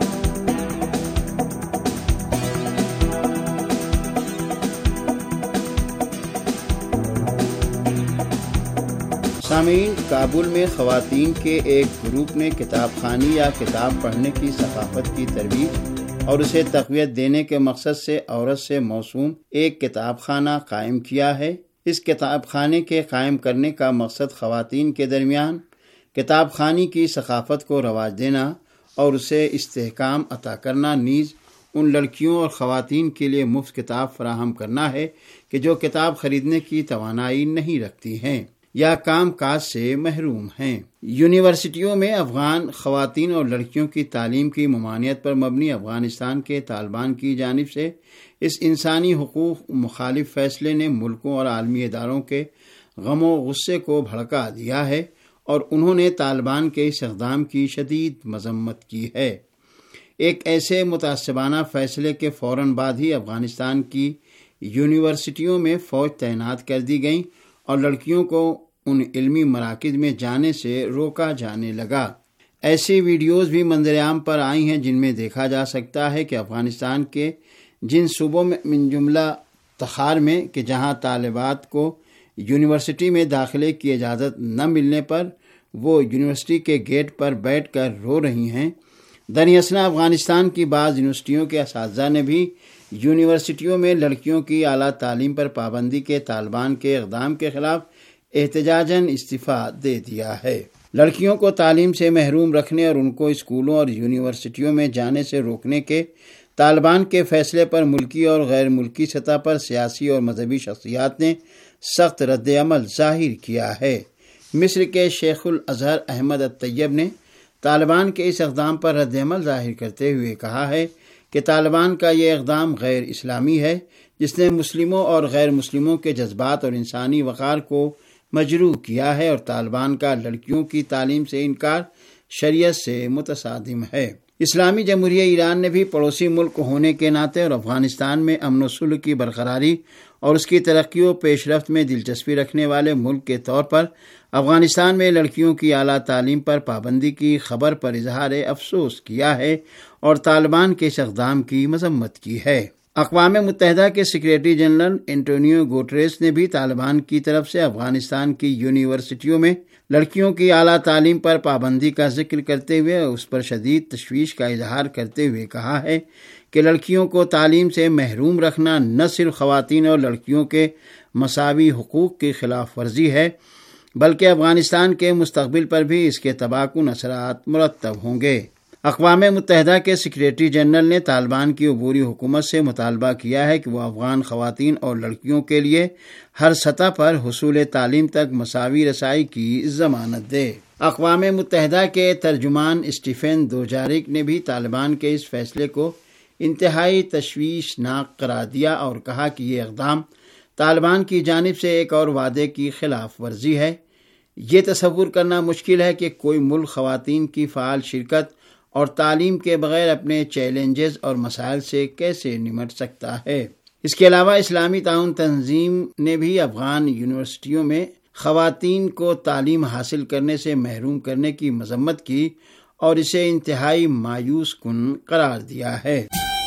سامعین، کابل میں خواتین کے ایک گروپ نے کتاب خوانی یا کتاب پڑھنے کی ثقافت کی ترویج اور اسے تقویت دینے کے مقصد سے عورت سے موسوم ایک کتاب خانہ قائم کیا ہے۔ اس کتاب خانے کے قائم کرنے کا مقصد خواتین کے درمیان کتاب خوانی کی ثقافت کو رواج دینا اور اسے استحکام عطا کرنا، نیز ان لڑکیوں اور خواتین کے لیے مفت کتاب فراہم کرنا ہے کہ جو کتاب خریدنے کی توانائی نہیں رکھتی ہیں یا کام کاج سے محروم ہیں۔ یونیورسٹیوں میں افغان خواتین اور لڑکیوں کی تعلیم کی ممانعت پر مبنی افغانستان کے طالبان کی جانب سے اس انسانی حقوق مخالف فیصلے نے ملکوں اور عالمی اداروں کے غم و غصے کو بھڑکا دیا ہے اور انہوں نے طالبان کے اس اقدام کی شدید مذمت کی ہے۔ ایک ایسے متعصبانہ فیصلے کے فوراً بعد ہی افغانستان کی یونیورسٹیوں میں فوج تعینات کر دی گئی اور لڑکیوں کو ان علمی مراکز میں جانے سے روکا جانے لگا۔ ایسی ویڈیوز بھی منظر عام پر آئی ہیں جن میں دیکھا جا سکتا ہے کہ افغانستان کے جن صوبوں میں من جملہ تخار میں کہ جہاں طالبات کو یونیورسٹی میں داخلے کی اجازت نہ ملنے پر وہ یونیورسٹی کے گیٹ پر بیٹھ کر رو رہی ہیں، دراصل افغانستان کی بعض یونیورسٹیوں کے اساتذہ نے بھی یونیورسٹیوں میں لڑکیوں کی اعلیٰ تعلیم پر پابندی کے طالبان کے اقدام کے خلاف احتجاجاً استعفیٰ دے دیا ہے۔ لڑکیوں کو تعلیم سے محروم رکھنے اور ان کو اسکولوں اور یونیورسٹیوں میں جانے سے روکنے کے طالبان کے فیصلے پر ملکی اور غیر ملکی سطح پر سیاسی اور مذہبی شخصیات نے سخت رد عمل ظاہر کیا ہے۔ مصر کے شیخ الازہر احمد الطیب نے طالبان کے اس اقدام پر رد عمل ظاہر کرتے ہوئے کہا ہے کہ طالبان کا یہ اقدام غیر اسلامی ہے، جس نے مسلموں اور غیر مسلموں کے جذبات اور انسانی وقار کو مجروح کیا ہے، اور طالبان کا لڑکیوں کی تعلیم سے انکار شریعت سے متصادم ہے۔ اسلامی جمہوریہ ایران نے بھی پڑوسی ملک ہونے کے ناطے اور افغانستان میں امن و صلح کی برقراری اور اس کی ترقی و پیش رفت میں دلچسپی رکھنے والے ملک کے طور پر افغانستان میں لڑکیوں کی اعلیٰ تعلیم پر پابندی کی خبر پر اظہار افسوس کیا ہے اور طالبان کے اس اقدام کی مذمت کی ہے۔ اقوام متحدہ کے سیکریٹری جنرل انٹونیو گوٹریس نے بھی طالبان کی طرف سے افغانستان کی یونیورسٹیوں میں لڑکیوں کی اعلیٰ تعلیم پر پابندی کا ذکر کرتے ہوئے اس پر شدید تشویش کا اظہار کرتے ہوئے کہا ہے کہ لڑکیوں کو تعلیم سے محروم رکھنا نہ صرف خواتین اور لڑکیوں کے مساوی حقوق کی خلاف ورزی ہے، بلکہ افغانستان کے مستقبل پر بھی اس کے تباکن اثرات مرتب ہوں گے۔ اقوام متحدہ کے سیکریٹری جنرل نے طالبان کی عبوری حکومت سے مطالبہ کیا ہے کہ وہ افغان خواتین اور لڑکیوں کے لیے ہر سطح پر حصول تعلیم تک مساوی رسائی کی ضمانت دے۔ اقوام متحدہ کے ترجمان اسٹیفن دوجارک نے بھی طالبان کے اس فیصلے کو انتہائی تشویشناک قرار دیا اور کہا کہ یہ اقدام طالبان کی جانب سے ایک اور وعدے کی خلاف ورزی ہے۔ یہ تصور کرنا مشکل ہے کہ کوئی ملک خواتین کی فعال شرکت اور تعلیم کے بغیر اپنے چیلنجز اور مسائل سے کیسے نمٹ سکتا ہے۔ اس کے علاوہ اسلامی تعاون تنظیم نے بھی افغان یونیورسٹیوں میں خواتین کو تعلیم حاصل کرنے سے محروم کرنے کی مذمت کی اور اسے انتہائی مایوس کن قرار دیا ہے۔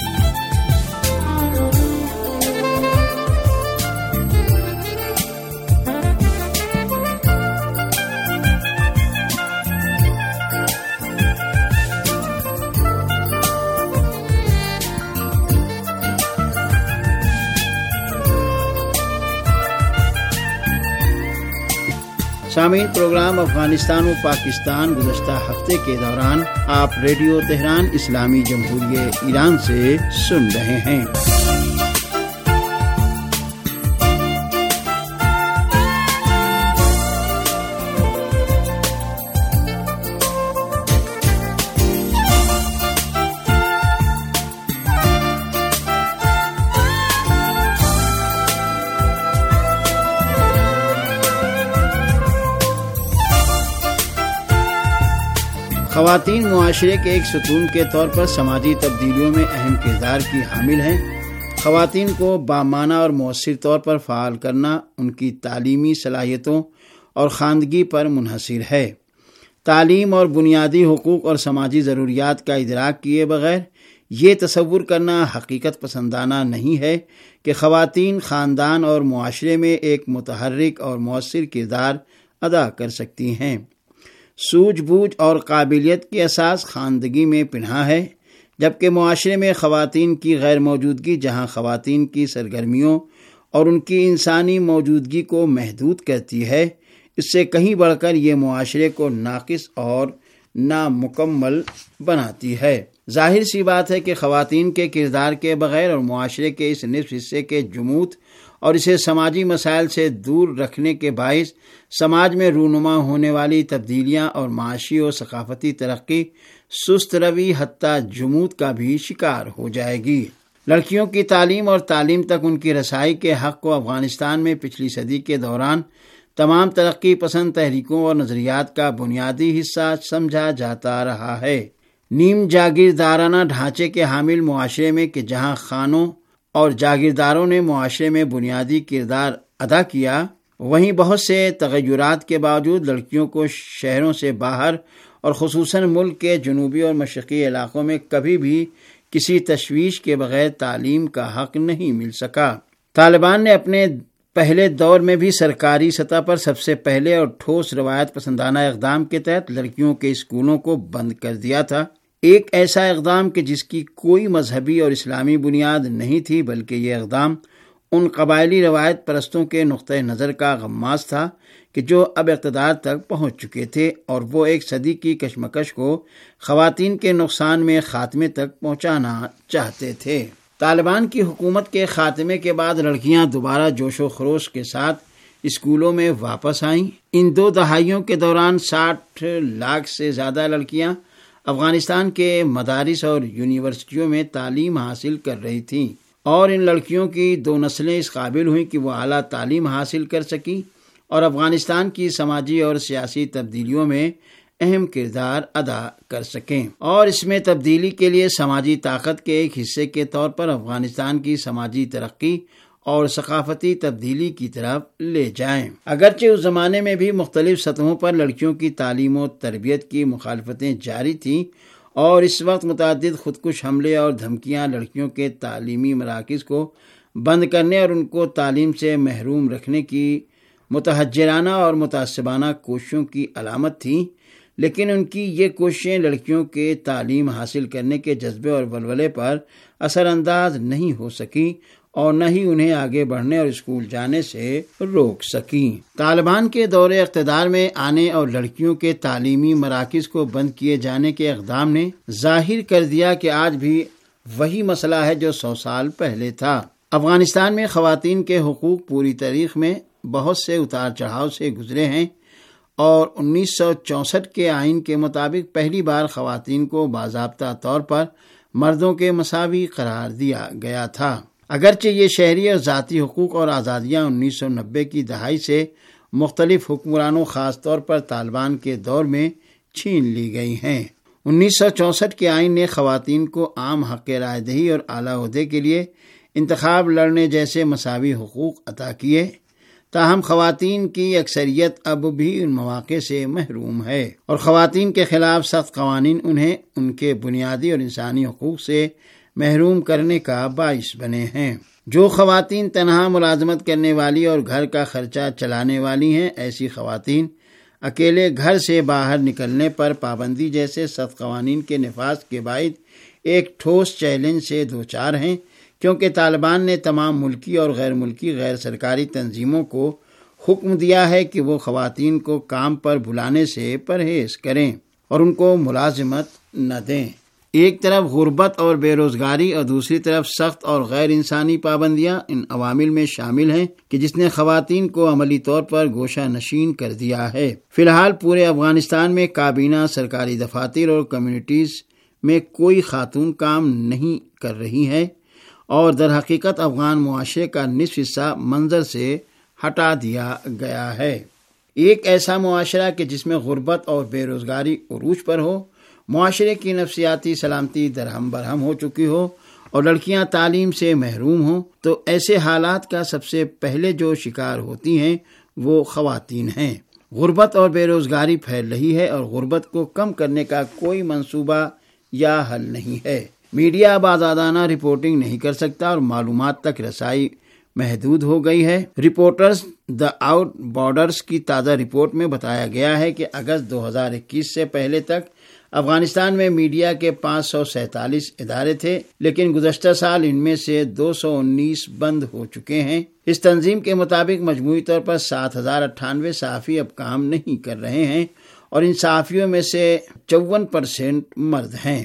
سامعین، پروگرام افغانستان و پاکستان گزشتہ ہفتے کے دوران آپ ریڈیو تہران اسلامی جمہوریہ ایران سے سن رہے ہیں۔ خواتین معاشرے کے ایک ستون کے طور پر سماجی تبدیلیوں میں اہم کردار کی حامل ہیں۔ خواتین کو بامعنی اور مؤثر طور پر فعال کرنا ان کی تعلیمی صلاحیتوں اور خواندگی پر منحصر ہے۔ تعلیم اور بنیادی حقوق اور سماجی ضروریات کا ادراک کیے بغیر یہ تصور کرنا حقیقت پسندانہ نہیں ہے کہ خواتین خاندان اور معاشرے میں ایک متحرک اور مؤثر کردار ادا کر سکتی ہیں۔ سوجھ بوجھ اور قابلیت کی اساس خواندگی میں پنہاں ہے، جبکہ معاشرے میں خواتین کی غیر موجودگی جہاں خواتین کی سرگرمیوں اور ان کی انسانی موجودگی کو محدود کرتی ہے، اس سے کہیں بڑھ کر یہ معاشرے کو ناقص اور نامکمل بناتی ہے۔ ظاہر سی بات ہے کہ خواتین کے کردار کے بغیر اور معاشرے کے اس نصف حصے کے جمود اور اسے سماجی مسائل سے دور رکھنے کے باعث سماج میں رونما ہونے والی تبدیلیاں اور معاشی و ثقافتی ترقی سست روی حتیٰ جمود کا بھی شکار ہو جائے گی۔ لڑکیوں کی تعلیم اور تعلیم تک ان کی رسائی کے حق کو افغانستان میں پچھلی صدی کے دوران تمام ترقی پسند تحریکوں اور نظریات کا بنیادی حصہ سمجھا جاتا رہا ہے۔ نیم جاگیردارانہ ڈھانچے کے حامل معاشرے میں کہ جہاں خانوں اور جاگیرداروں نے معاشرے میں بنیادی کردار ادا کیا، وہیں بہت سے تغیرات کے باوجود لڑکیوں کو شہروں سے باہر اور خصوصاً ملک کے جنوبی اور مشرقی علاقوں میں کبھی بھی کسی تشویش کے بغیر تعلیم کا حق نہیں مل سکا۔ طالبان نے اپنے پہلے دور میں بھی سرکاری سطح پر سب سے پہلے اور ٹھوس روایت پسندانہ اقدام کے تحت لڑکیوں کے اسکولوں کو بند کر دیا تھا، ایک ایسا اقدام کہ جس کی کوئی مذہبی اور اسلامی بنیاد نہیں تھی، بلکہ یہ اقدام ان قبائلی روایت پرستوں کے نقطۂ نظر کا غماز تھا کہ جو اب اقتدار تک پہنچ چکے تھے اور وہ ایک صدی کی کشمکش کو خواتین کے نقصان میں خاتمے تک پہنچانا چاہتے تھے۔ طالبان کی حکومت کے خاتمے کے بعد لڑکیاں دوبارہ جوش و خروش کے ساتھ اسکولوں میں واپس آئیں۔ ان دو دہائیوں کے دوران ساٹھ لاکھ سے زیادہ لڑکیاں افغانستان کے مدارس اور یونیورسٹیوں میں تعلیم حاصل کر رہی تھیں، اور ان لڑکیوں کی دو نسلیں اس قابل ہوئیں کہ وہ اعلیٰ تعلیم حاصل کر سکیں اور افغانستان کی سماجی اور سیاسی تبدیلیوں میں اہم کردار ادا کر سکیں، اور اس میں تبدیلی کے لیے سماجی طاقت کے ایک حصے کے طور پر افغانستان کی سماجی ترقی اور ثقافتی تبدیلی کی طرف لے جائیں۔ اگرچہ اس زمانے میں بھی مختلف سطحوں پر لڑکیوں کی تعلیم و تربیت کی مخالفتیں جاری تھیں، اور اس وقت متعدد خودکش حملے اور دھمکیاں لڑکیوں کے تعلیمی مراکز کو بند کرنے اور ان کو تعلیم سے محروم رکھنے کی متحجرانہ اور متعصبانہ کوششوں کی علامت تھیں، لیکن ان کی یہ کوششیں لڑکیوں کے تعلیم حاصل کرنے کے جذبے اور ولولے پر اثر انداز نہیں ہو سکیں اور نہ ہی انہیں آگے بڑھنے اور اسکول جانے سے روک سکیں۔ طالبان کے دور اقتدار میں آنے اور لڑکیوں کے تعلیمی مراکز کو بند کیے جانے کے اقدام نے ظاہر کر دیا کہ آج بھی وہی مسئلہ ہے جو سو سال پہلے تھا۔ افغانستان میں خواتین کے حقوق پوری تاریخ میں بہت سے اتار چڑھاؤ سے گزرے ہیں، اور انیس سو چونسٹھ کے آئین کے مطابق پہلی بار خواتین کو باضابطہ طور پر مردوں کے مساوی قرار دیا گیا تھا۔ اگرچہ یہ شہری اور ذاتی حقوق اور آزادیاں انیس سو نبے کی دہائی سے مختلف حکمرانوں خاص طور پر طالبان کے دور میں چھین لی گئی ہیں۔ انیس سو چونسٹھ کے آئین نے خواتین کو عام حق رائے دہی اور اعلیٰ عہدے کے لیے انتخاب لڑنے جیسے مساوی حقوق عطا کیے، تاہم خواتین کی اکثریت اب بھی ان مواقع سے محروم ہے، اور خواتین کے خلاف سخت قوانین انہیں ان کے بنیادی اور انسانی حقوق سے محروم کرنے کا باعث بنے ہیں۔ جو خواتین تنہا ملازمت کرنے والی اور گھر کا خرچہ چلانے والی ہیں، ایسی خواتین اکیلے گھر سے باہر نکلنے پر پابندی جیسے سخت قوانین کے نفاذ کے باعث ایک ٹھوس چیلنج سے دوچار ہیں، کیونکہ طالبان نے تمام ملکی اور غیر ملکی غیر سرکاری تنظیموں کو حکم دیا ہے کہ وہ خواتین کو کام پر بلانے سے پرہیز کریں اور ان کو ملازمت نہ دیں۔ ایک طرف غربت اور بے روزگاری اور دوسری طرف سخت اور غیر انسانی پابندیاں ان عوامل میں شامل ہیں کہ جس نے خواتین کو عملی طور پر گوشہ نشین کر دیا ہے۔ فی الحال پورے افغانستان میں کابینہ، سرکاری دفاتر اور کمیونٹیز میں کوئی خاتون کام نہیں کر رہی ہے، اور در حقیقت افغان معاشرے کا نصف حصہ منظر سے ہٹا دیا گیا ہے۔ ایک ایسا معاشرہ کہ جس میں غربت اور بے روزگاری عروج پر ہو، معاشرے کی نفسیاتی سلامتی درہم برہم ہو چکی ہو اور لڑکیاں تعلیم سے محروم ہوں، تو ایسے حالات کا سب سے پہلے جو شکار ہوتی ہیں وہ خواتین ہیں۔ غربت اور بے روزگاری پھیل رہی ہے اور غربت کو کم کرنے کا کوئی منصوبہ یا حل نہیں ہے۔ میڈیا اب آزادانہ رپورٹنگ نہیں کر سکتا اور معلومات تک رسائی محدود ہو گئی ہے۔ رپورٹرز دا آؤٹ بارڈرز کی تازہ رپورٹ میں بتایا گیا ہے کہ اگست دو ہزار اکیس سے پہلے تک افغانستان میں میڈیا کے پانچ سو سینتالیس ادارے تھے، لیکن گزشتہ سال ان میں سے دو سو انیس بند ہو چکے ہیں۔ اس تنظیم کے مطابق مجموعی طور پر سات ہزار اٹھانوے صحافی اب کام نہیں کر رہے ہیں اور ان صحافیوں میں سے چون پرسینٹ مرد ہیں۔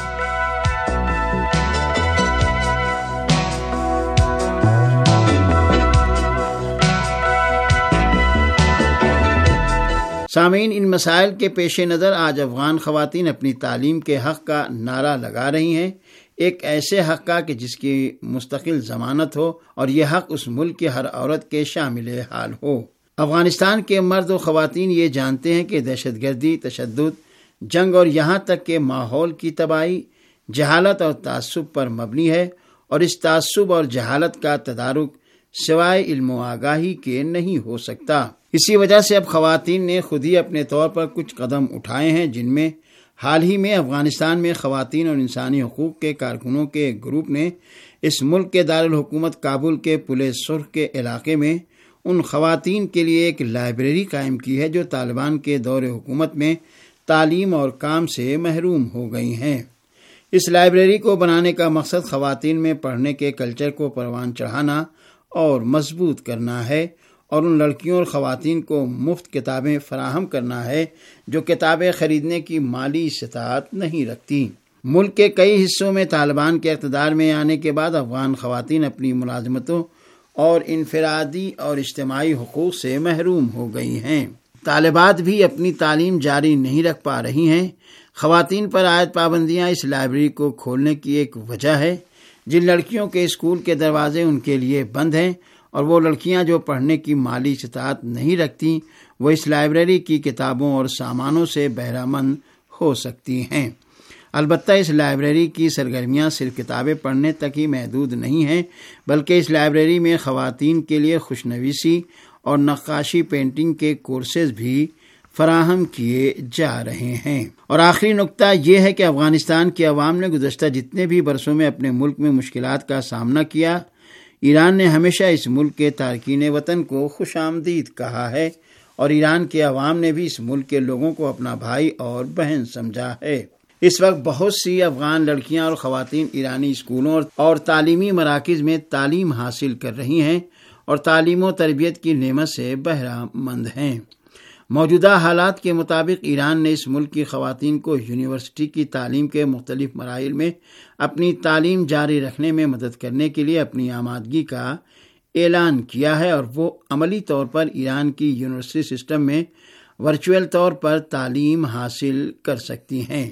سامعین، ان مسائل کے پیش نظر آج افغان خواتین اپنی تعلیم کے حق کا نعرہ لگا رہی ہیں، ایک ایسے حق کا کہ جس کی مستقل ضمانت ہو اور یہ حق اس ملک کی ہر عورت کے شامل حال ہو۔ افغانستان کے مرد و خواتین یہ جانتے ہیں کہ دہشت گردی، تشدد، جنگ اور یہاں تک کہ ماحول کی تباہی جہالت اور تعصب پر مبنی ہے، اور اس تعصب اور جہالت کا تدارک سوائے علم و آگاہی کے نہیں ہو سکتا۔ اسی وجہ سے اب خواتین نے خود ہی اپنے طور پر کچھ قدم اٹھائے ہیں، جن میں حال ہی میں افغانستان میں خواتین اور انسانی حقوق کے کارکنوں کے ایک گروپ نے اس ملک کے دارالحکومت کابل کے پل سرخ کے علاقے میں ان خواتین کے لیے ایک لائبریری قائم کی ہے جو طالبان کے دور حکومت میں تعلیم اور کام سے محروم ہو گئی ہیں۔ اس لائبریری کو بنانے کا مقصد خواتین میں پڑھنے کے کلچر کو پروان چڑھانا اور مضبوط کرنا ہے، اور ان لڑکیوں اور خواتین کو مفت کتابیں فراہم کرنا ہے جو کتابیں خریدنے کی مالی استطاعت نہیں رکھتی۔ ملک کے کئی حصوں میں طالبان کے اقتدار میں آنے کے بعد افغان خواتین اپنی ملازمتوں اور انفرادی اور اجتماعی حقوق سے محروم ہو گئی ہیں۔ طالبات بھی اپنی تعلیم جاری نہیں رکھ پا رہی ہیں۔ خواتین پر عائد پابندیاں اس لائبریری کو کھولنے کی ایک وجہ ہے۔ جن لڑکیوں کے اسکول کے دروازے ان کے لیے بند ہیں اور وہ لڑکیاں جو پڑھنے کی مالی استطاعت نہیں رکھتی، وہ اس لائبریری کی کتابوں اور سامانوں سے بہرہ مند ہو سکتی ہیں۔ البتہ اس لائبریری کی سرگرمیاں صرف کتابیں پڑھنے تک ہی محدود نہیں ہیں، بلکہ اس لائبریری میں خواتین کے لیے خوشنویسی اور نقاشی پینٹنگ کے کورسز بھی فراہم کیے جا رہے ہیں۔ اور آخری نقطہ یہ ہے کہ افغانستان کی عوام نے گزشتہ جتنے بھی برسوں میں اپنے ملک میں مشکلات کا سامنا کیا، ایران نے ہمیشہ اس ملک کے تارکین وطن کو خوش آمدید کہا ہے، اور ایران کے عوام نے بھی اس ملک کے لوگوں کو اپنا بھائی اور بہن سمجھا ہے۔ اس وقت بہت سی افغان لڑکیاں اور خواتین ایرانی اسکولوں اور تعلیمی مراکز میں تعلیم حاصل کر رہی ہیں اور تعلیم و تربیت کی نعمت سے بہرہ مند ہیں۔ موجودہ حالات کے مطابق ایران نے اس ملک کی خواتین کو یونیورسٹی کی تعلیم کے مختلف مراحل میں اپنی تعلیم جاری رکھنے میں مدد کرنے کے لیے اپنی آمادگی کا اعلان کیا ہے، اور وہ عملی طور پر ایران کی یونیورسٹی سسٹم میں ورچوئل طور پر تعلیم حاصل کر سکتی ہیں۔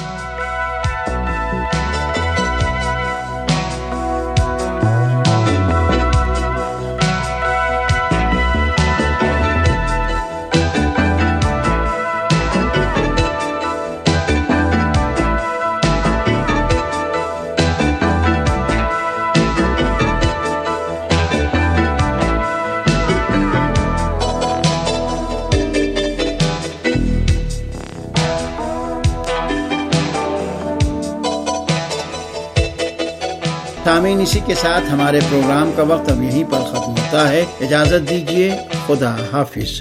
سامعین، اسی کے ساتھ ہمارے پروگرام کا وقت اب یہیں پر ختم ہوتا ہے۔ اجازت دیجیے، خدا حافظ۔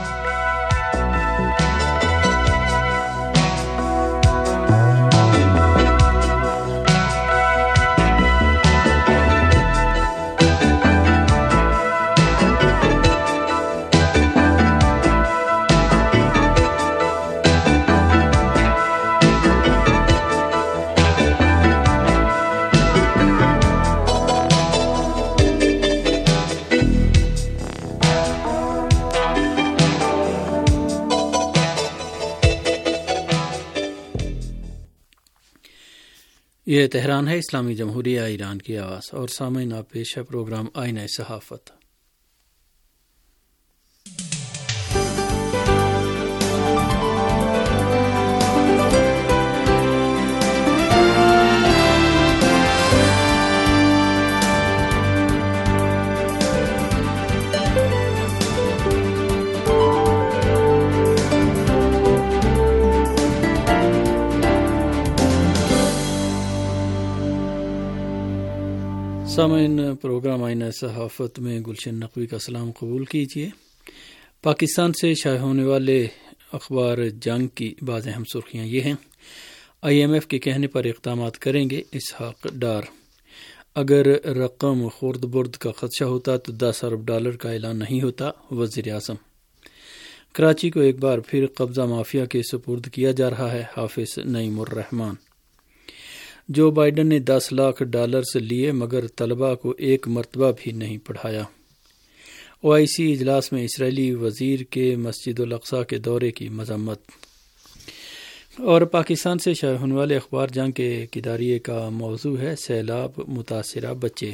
یہ تہران ہے، اسلامی جمہوریہ ایران کی آواز، اور سامعین آپ پیش ہے پروگرام آئینہ صحافت۔ سامعین، پروگرام آئینہ صحافت میں گلشن نقوی کا سلام قبول کیجیے۔ پاکستان سے شائع ہونے والے اخبار جنگ کی بعض اہم سرخیاں یہ ہیں۔ آئی ایم ایف کے کہنے پر اقدامات کریں گے اسحاق ڈار۔ اگر رقم خورد برد کا خدشہ ہوتا تو دس ارب ڈالر کا اعلان نہیں ہوتا، وزیر اعظم۔ کراچی کو ایک بار پھر قبضہ مافیا کے سپرد کیا جا رہا ہے، حافظ نعیم الرحمان۔ جو بائیڈن نے دس لاکھ ڈالر سے لیے مگر طلباء کو ایک مرتبہ بھی نہیں پڑھایا۔ او آئی سی اجلاس میں اسرائیلی وزیر کے مسجد الاقصی کے دورے کی مذمت۔ اور پاکستان سے شائع ہونے والے اخبار جنگ کے اداریے کا موضوع ہے سیلاب متاثرہ بچے۔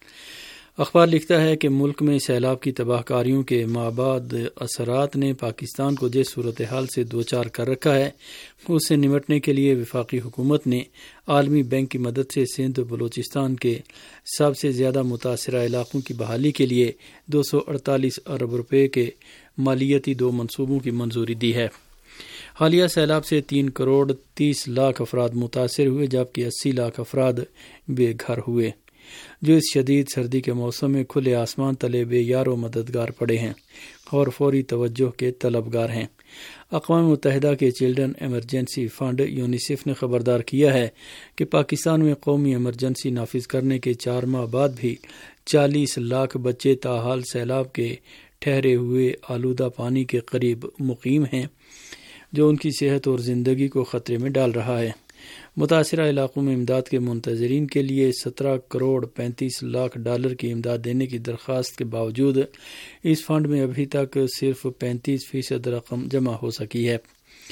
اخبار لکھتا ہے کہ ملک میں سیلاب کی تباہ کاریوں کے مابعد اثرات نے پاکستان کو جس صورتحال سے دوچار کر رکھا ہے، اس سے نمٹنے کے لیے وفاقی حکومت نے عالمی بینک کی مدد سے سندھ و بلوچستان کے سب سے زیادہ متاثرہ علاقوں کی بحالی کے لیے دو سو اڑتالیس ارب روپے کے مالیتی دو منصوبوں کی منظوری دی ہے۔ حالیہ سیلاب سے تین کروڑ تیس لاکھ افراد متاثر ہوئے جبکہ اسی لاکھ افراد بے گھر ہوئے، جو اس شدید سردی کے موسم میں کھلے آسمان تلے بے یار و مددگار پڑے ہیں اور فوری توجہ کے طلبگار ہیں۔ اقوام متحدہ کے چلڈرن ایمرجنسی فنڈ یونیسیف نے خبردار کیا ہے کہ پاکستان میں قومی ایمرجنسی نافذ کرنے کے چار ماہ بعد بھی چالیس لاکھ بچے تاحال سیلاب کے ٹھہرے ہوئے آلودہ پانی کے قریب مقیم ہیں، جو ان کی صحت اور زندگی کو خطرے میں ڈال رہا ہے۔ متاثرہ علاقوں میں امداد کے منتظرین کے لیے سترہ کروڑ پینتیس لاکھ ڈالر کی امداد دینے کی درخواست کے باوجود اس فنڈ میں ابھی تک صرف پینتیس فیصد رقم جمع ہو سکی ہے۔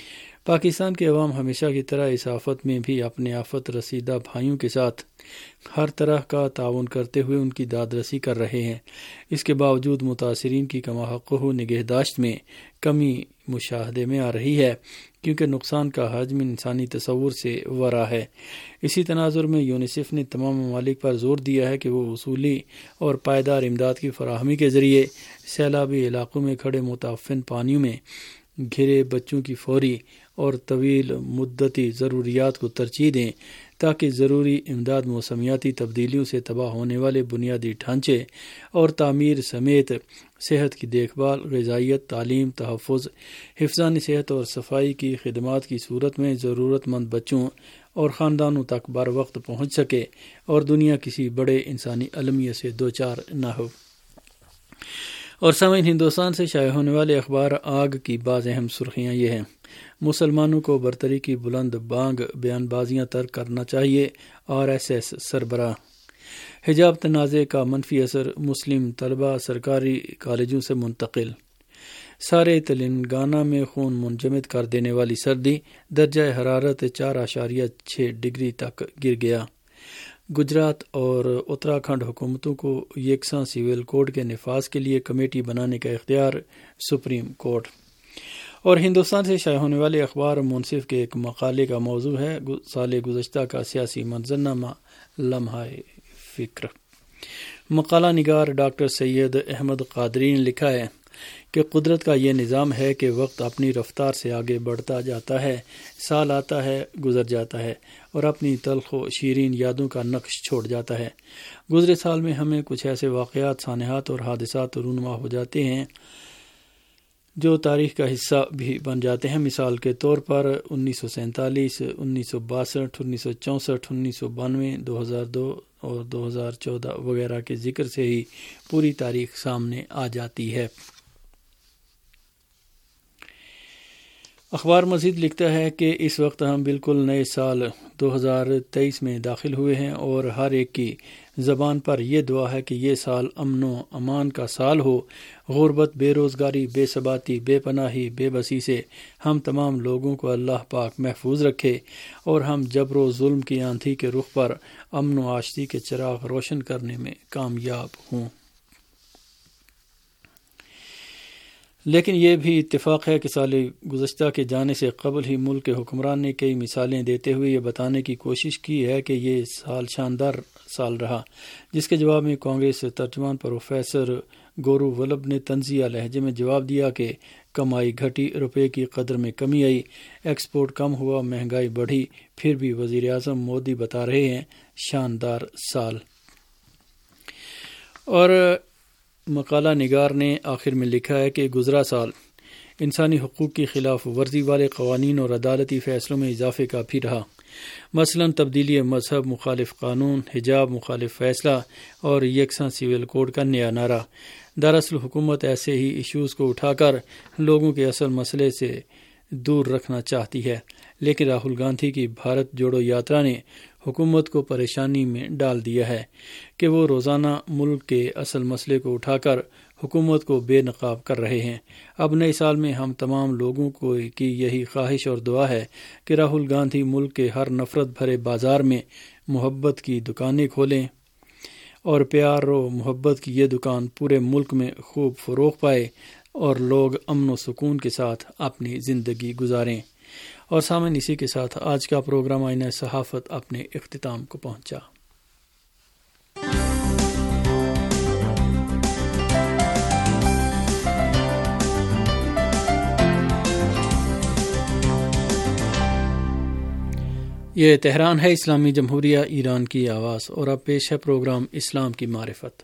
پاکستان کے عوام ہمیشہ کی طرح اس آفت میں بھی اپنے آفت رسیدہ بھائیوں کے ساتھ ہر طرح کا تعاون کرتے ہوئے ان کی داد رسی کر رہے ہیں۔ اس کے باوجود متاثرین کی کما حقہ نگہداشت میں کمی مشاہدے میں آ رہی ہے، کیونکہ نقصان کا حجم انسانی تصور سے ورا ہے۔ اسی تناظر میں یونیسیف نے تمام ممالک پر زور دیا ہے کہ وہ اصولی اور پائیدار امداد کی فراہمی کے ذریعے سیلابی علاقوں میں کھڑے متعفن پانیوں میں گھرے بچوں کی فوری اور طویل مدتی ضروریات کو ترجیح دیں، تاکہ ضروری امداد موسمیاتی تبدیلیوں سے تباہ ہونے والے بنیادی ڈھانچے اور تعمیر سمیت صحت کی دیکھ بھال، غذائیت، تعلیم، تحفظ، حفظان صحت اور صفائی کی خدمات کی صورت میں ضرورت مند بچوں اور خاندانوں تک بر وقت پہنچ سکے اور دنیا کسی بڑے انسانی المیہ سے دوچار نہ ہو۔ اور سامعین، ہندوستان سے شائع ہونے والے اخبار آگ کی بعض اہم سرخیاں یہ ہیں۔ مسلمانوں کو برتری کی بلند بانگ بیان بازیاں ترک کرنا چاہیے، آر ایس ایس سربراہ۔ حجاب تنازع کا منفی اثر مسلم طلبہ سرکاری کالجوں سے منتقل۔ سارے تلنگانہ میں خون منجمد کر دینے والی سردی، درجہ حرارت چار اشاریہ چھ ڈگری تک گر گیا۔ گجرات اور اتراکھنڈ حکومتوں کو یکساں سول کوڈ کے نفاذ کے لیے کمیٹی بنانے کا اختیار، سپریم کورٹ۔ اور ہندوستان سے شائع ہونے والے اخبار منصف کے ایک مقالے کا موضوع ہے سال گزشتہ کا سیاسی منظرنامہ، لمحہ فکر۔ مقالہ نگار ڈاکٹر سید احمد قادری نے لکھا ہے کہ قدرت کا یہ نظام ہے کہ وقت اپنی رفتار سے آگے بڑھتا جاتا ہے، سال آتا ہے، گزر جاتا ہے اور اپنی تلخ و شیرین یادوں کا نقش چھوڑ جاتا ہے۔ گزرے سال میں ہمیں کچھ ایسے واقعات، سانحات اور حادثات رونما ہو جاتے ہیں جو تاریخ کا حصہ بھی بن جاتے ہیں۔ مثال کے طور پر انیس سو سینتالیس، انیس سو باسٹھ، انیس سو چونسٹھ، انیس سو بانوے، دو ہزار دو اور دو ہزار چودہ وغیرہ کے ذکر سے ہی پوری تاریخ سامنے آ جاتی ہے۔ اخبار مزید لکھتا ہے کہ اس وقت ہم بالکل نئے سال دو ہزار تیئیس میں داخل ہوئے ہیں اور ہر ایک کی زبان پر یہ دعا ہے کہ یہ سال امن و امان کا سال ہو۔ غربت، بے روزگاری، بے ثباتی، بے پناہی، بے بسی سے ہم تمام لوگوں کو اللہ پاک محفوظ رکھے اور ہم جبر و ظلم کی آندھی کے رخ پر امن و آشتی کے چراغ روشن کرنے میں کامیاب ہوں۔ لیکن یہ بھی اتفاق ہے کہ سال گزشتہ کے جانے سے قبل ہی ملک کے حکمران نے کئی مثالیں دیتے ہوئے یہ بتانے کی کوشش کی ہے کہ یہ سال شاندار سال رہا، جس کے جواب میں کانگریس ترجمان پروفیسر گورو ولبھ نے طنزیہ لہجے میں جواب دیا کہ کمائی گھٹی، روپے کی قدر میں کمی آئی، ایکسپورٹ کم ہوا، مہنگائی بڑھی، پھر بھی وزیر اعظم مودی بتا رہے ہیں شاندار سال۔ اور مقالہ نگار نے آخر میں لکھا ہے کہ گزرا سال انسانی حقوق کی خلاف ورزی والے قوانین اور عدالتی فیصلوں میں اضافے کا بھی رہا، مثلا تبدیلی مذہب مخالف قانون، حجاب مخالف فیصلہ اور یکساں سول کوڈ کا نیا نعرہ۔ دراصل حکومت ایسے ہی ایشوز کو اٹھا کر لوگوں کے اصل مسئلے سے دور رکھنا چاہتی ہے، لیکن راہل گاندھی کی بھارت جوڑو یاترا نے حکومت کو پریشانی میں ڈال دیا ہے کہ وہ روزانہ ملک کے اصل مسئلے کو اٹھا کر حکومت کو بے نقاب کر رہے ہیں۔ اب نئے سال میں ہم تمام لوگوں کو کی یہی خواہش اور دعا ہے کہ راہل گاندھی ملک کے ہر نفرت بھرے بازار میں محبت کی دکانیں کھولیں اور پیار و محبت کی یہ دکان پورے ملک میں خوب فروغ پائے اور لوگ امن و سکون کے ساتھ اپنی زندگی گزاریں۔ اور سامعین، اسی کے ساتھ آج کا پروگرام آئینہ صحافت اپنے اختتام کو پہنچا۔ یہ تہران ہے، اسلامی جمہوریہ ایران کی آواز، اور اب پیش ہے پروگرام اسلام کی معرفت۔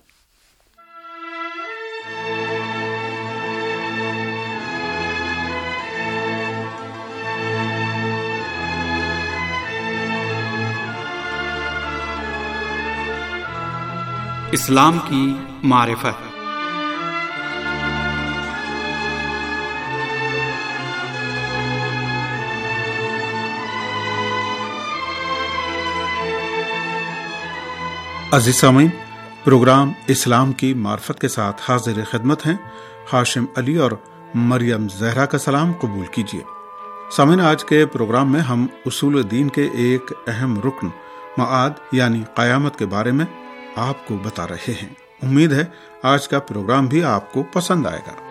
اسلام کی معرفت۔ عزیز سامعین، پروگرام اسلام کی معرفت کے ساتھ حاضر خدمت ہیں ہاشم علی اور مریم زہرا کا سلام قبول کیجیے۔ سامعین، آج کے پروگرام میں ہم اصول دین کے ایک اہم رکن معاد یعنی قیامت کے بارے میں آپ کو بتا رہے ہیں۔ امید ہے آج کا پروگرام بھی آپ کو پسند آئے گا۔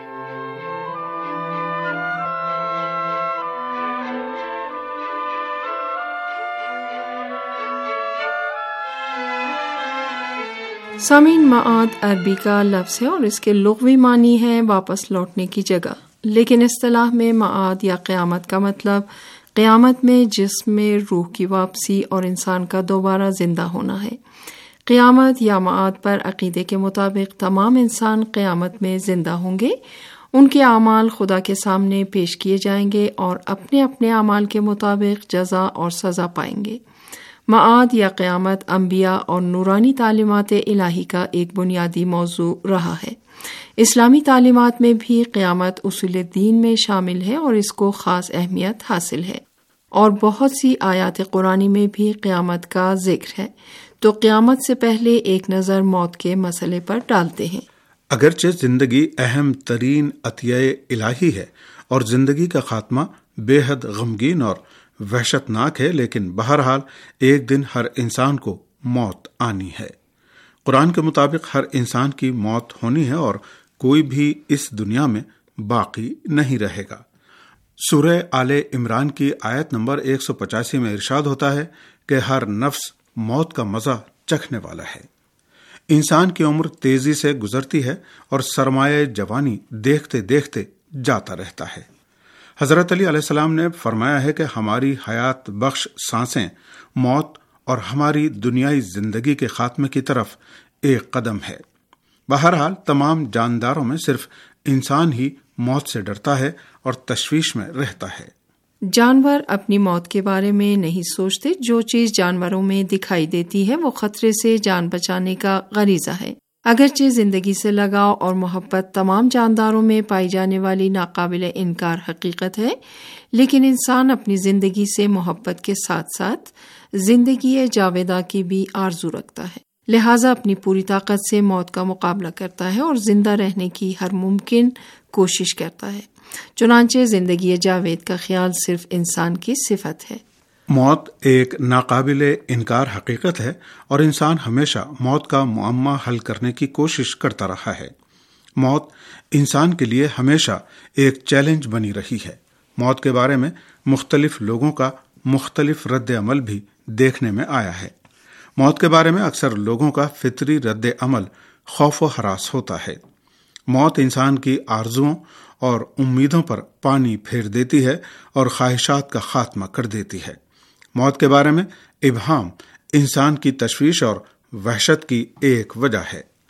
سامعین، معاد عربی کا لفظ ہے اور اس کے لغوی معنی ہے واپس لوٹنے کی جگہ، لیکن اصطلاح میں معاد یا قیامت کا مطلب قیامت میں جسم میں روح کی واپسی اور انسان کا دوبارہ زندہ ہونا ہے۔ قیامت یا معاد پر عقیدے کے مطابق تمام انسان قیامت میں زندہ ہوں گے، ان کے اعمال خدا کے سامنے پیش کیے جائیں گے اور اپنے اپنے اعمال کے مطابق جزا اور سزا پائیں گے۔ معاد یا قیامت انبیاء اور نورانی تعلیمات الہی کا ایک بنیادی موضوع رہا ہے۔ اسلامی تعلیمات میں بھی قیامت اصول دین میں شامل ہے اور اس کو خاص اہمیت حاصل ہے، اور بہت سی آیات قرآنی میں بھی قیامت کا ذکر ہے۔ تو قیامت سے پہلے ایک نظر موت کے مسئلے پر ڈالتے ہیں۔ اگرچہ زندگی اہم ترین عطیہ الہی ہے اور زندگی کا خاتمہ بے حد غمگین اور وحشت ناک ہے، لیکن بہرحال ایک دن ہر انسان کو موت آنی ہے۔ قرآن کے مطابق ہر انسان کی موت ہونی ہے اور کوئی بھی اس دنیا میں باقی نہیں رہے گا۔ سورہ آل عمران کی آیت نمبر ایک سو پچاسی میں ارشاد ہوتا ہے کہ ہر نفس موت کا مزہ چکھنے والا ہے۔ انسان کی عمر تیزی سے گزرتی ہے اور سرمایہ جوانی دیکھتے دیکھتے جاتا رہتا ہے۔ حضرت علی علیہ السلام نے فرمایا ہے کہ ہماری حیات بخش سانسیں موت اور ہماری دنیائی زندگی کے خاتمے کی طرف ایک قدم ہے۔ بہرحال تمام جانداروں میں صرف انسان ہی موت سے ڈرتا ہے اور تشویش میں رہتا ہے۔ جانور اپنی موت کے بارے میں نہیں سوچتے، جو چیز جانوروں میں دکھائی دیتی ہے وہ خطرے سے جان بچانے کا غریزہ ہے۔ اگرچہ زندگی سے لگاؤ اور محبت تمام جانداروں میں پائی جانے والی ناقابل انکار حقیقت ہے، لیکن انسان اپنی زندگی سے محبت کے ساتھ ساتھ زندگی جاویدہ کی بھی آرزو رکھتا ہے، لہٰذا اپنی پوری طاقت سے موت کا مقابلہ کرتا ہے اور زندہ رہنے کی ہر ممکن کوشش کرتا ہے۔ چنانچہ زندگی جاوید کا خیال صرف انسان کی صفت ہے۔ موت ایک ناقابل انکار حقیقت ہے اور انسان ہمیشہ موت کا معمہ حل کرنے کی کوشش کرتا رہا ہے۔ موت انسان کے لیے ہمیشہ ایک چیلنج بنی رہی ہے۔ موت کے بارے میں مختلف لوگوں کا مختلف رد عمل بھی دیکھنے میں آیا ہے۔ موت کے بارے میں اکثر لوگوں کا فطری رد عمل خوف و ہراس ہوتا ہے۔ موت انسان کی آرزوؤں اور امیدوں پر پانی پھیر دیتی ہے اور خواہشات کا خاتمہ کر دیتی ہے۔ موت کے بارے میں ابہام انسان کی تشویش اور وحشت کی ایک وجہ ہے۔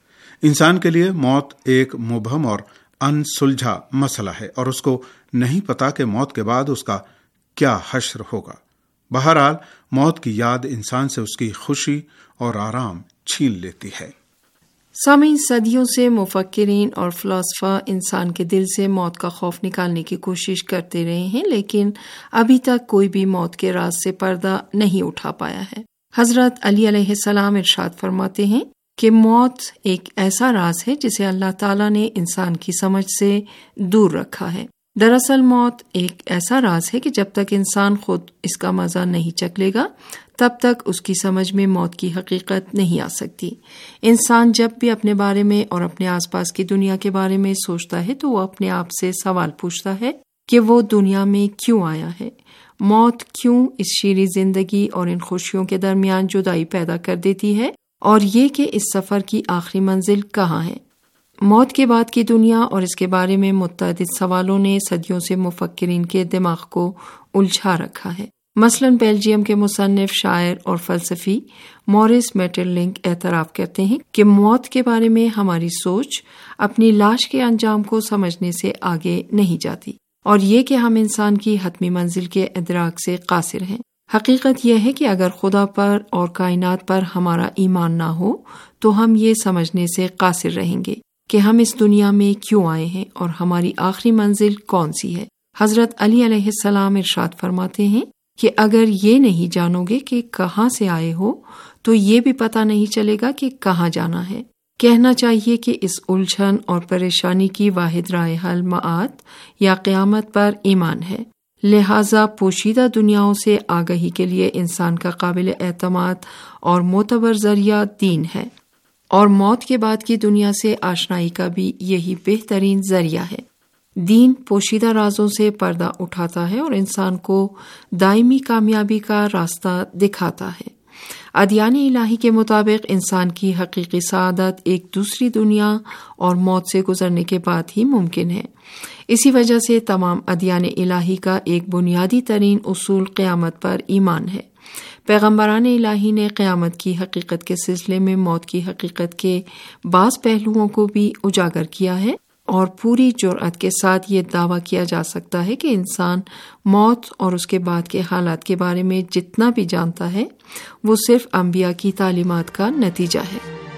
انسان کے لیے موت ایک مبہم اور ان سلجھا مسئلہ ہے اور اس کو نہیں پتا کہ موت کے بعد اس کا کیا حشر ہوگا۔ بہرحال موت کی یاد انسان سے اس کی خوشی اور آرام چھین لیتی ہے۔ سامعین، صدیوں سے مفکرین اور فلاسفہ انسان کے دل سے موت کا خوف نکالنے کی کوشش کرتے رہے ہیں، لیکن ابھی تک کوئی بھی موت کے راز سے پردہ نہیں اٹھا پایا ہے۔ حضرت علی علیہ السلام ارشاد فرماتے ہیں کہ موت ایک ایسا راز ہے جسے اللہ تعالیٰ نے انسان کی سمجھ سے دور رکھا ہے۔ دراصل موت ایک ایسا راز ہے کہ جب تک انسان خود اس کا مزہ نہیں چکھ لے گا تب تک اس کی سمجھ میں موت کی حقیقت نہیں آ سکتی۔ انسان جب بھی اپنے بارے میں اور اپنے آس پاس کی دنیا کے بارے میں سوچتا ہے تو وہ اپنے آپ سے سوال پوچھتا ہے کہ وہ دنیا میں کیوں آیا ہے؟ موت کیوں اس شیریں زندگی اور ان خوشیوں کے درمیان جدائی پیدا کر دیتی ہے، اور یہ کہ اس سفر کی آخری منزل کہاں ہے؟ موت کے بعد کی دنیا اور اس کے بارے میں متعدد سوالوں نے صدیوں سے مفکرین کے دماغ کو الجھا رکھا ہے۔ مثلاً بیلجیم کے مصنف، شاعر اور فلسفی مورس میٹرلنک اعتراف کرتے ہیں کہ موت کے بارے میں ہماری سوچ اپنی لاش کے انجام کو سمجھنے سے آگے نہیں جاتی، اور یہ کہ ہم انسان کی حتمی منزل کے ادراک سے قاصر ہیں۔ حقیقت یہ ہے کہ اگر خدا پر اور کائنات پر ہمارا ایمان نہ ہو تو ہم یہ سمجھنے سے قاصر رہیں گے کہ ہم اس دنیا میں کیوں آئے ہیں اور ہماری آخری منزل کون سی ہے۔ حضرت علی علیہ السلام ارشاد فرماتے ہیں کہ اگر یہ نہیں جانو گے کہ کہاں سے آئے ہو تو یہ بھی پتہ نہیں چلے گا کہ کہاں جانا ہے۔ کہنا چاہیے کہ اس الجھن اور پریشانی کی واحد راہ حل معاد یا قیامت پر ایمان ہے، لہذا پوشیدہ دنیاؤں سے آگہی کے لیے انسان کا قابل اعتماد اور معتبر ذریعہ دین ہے، اور موت کے بعد کی دنیا سے آشنائی کا بھی یہی بہترین ذریعہ ہے۔ دین پوشیدہ رازوں سے پردہ اٹھاتا ہے اور انسان کو دائمی کامیابی کا راستہ دکھاتا ہے۔ ادیان الہی کے مطابق انسان کی حقیقی سعادت ایک دوسری دنیا اور موت سے گزرنے کے بعد ہی ممکن ہے۔ اسی وجہ سے تمام ادیان الہی کا ایک بنیادی ترین اصول قیامت پر ایمان ہے۔ پیغمبران الہی نے قیامت کی حقیقت کے سلسلے میں موت کی حقیقت کے بعض پہلوؤں کو بھی اجاگر کیا ہے، اور پوری جرأت کے ساتھ یہ دعویٰ کیا جا سکتا ہے کہ انسان موت اور اس کے بعد کے حالات کے بارے میں جتنا بھی جانتا ہے وہ صرف انبیاء کی تعلیمات کا نتیجہ ہے۔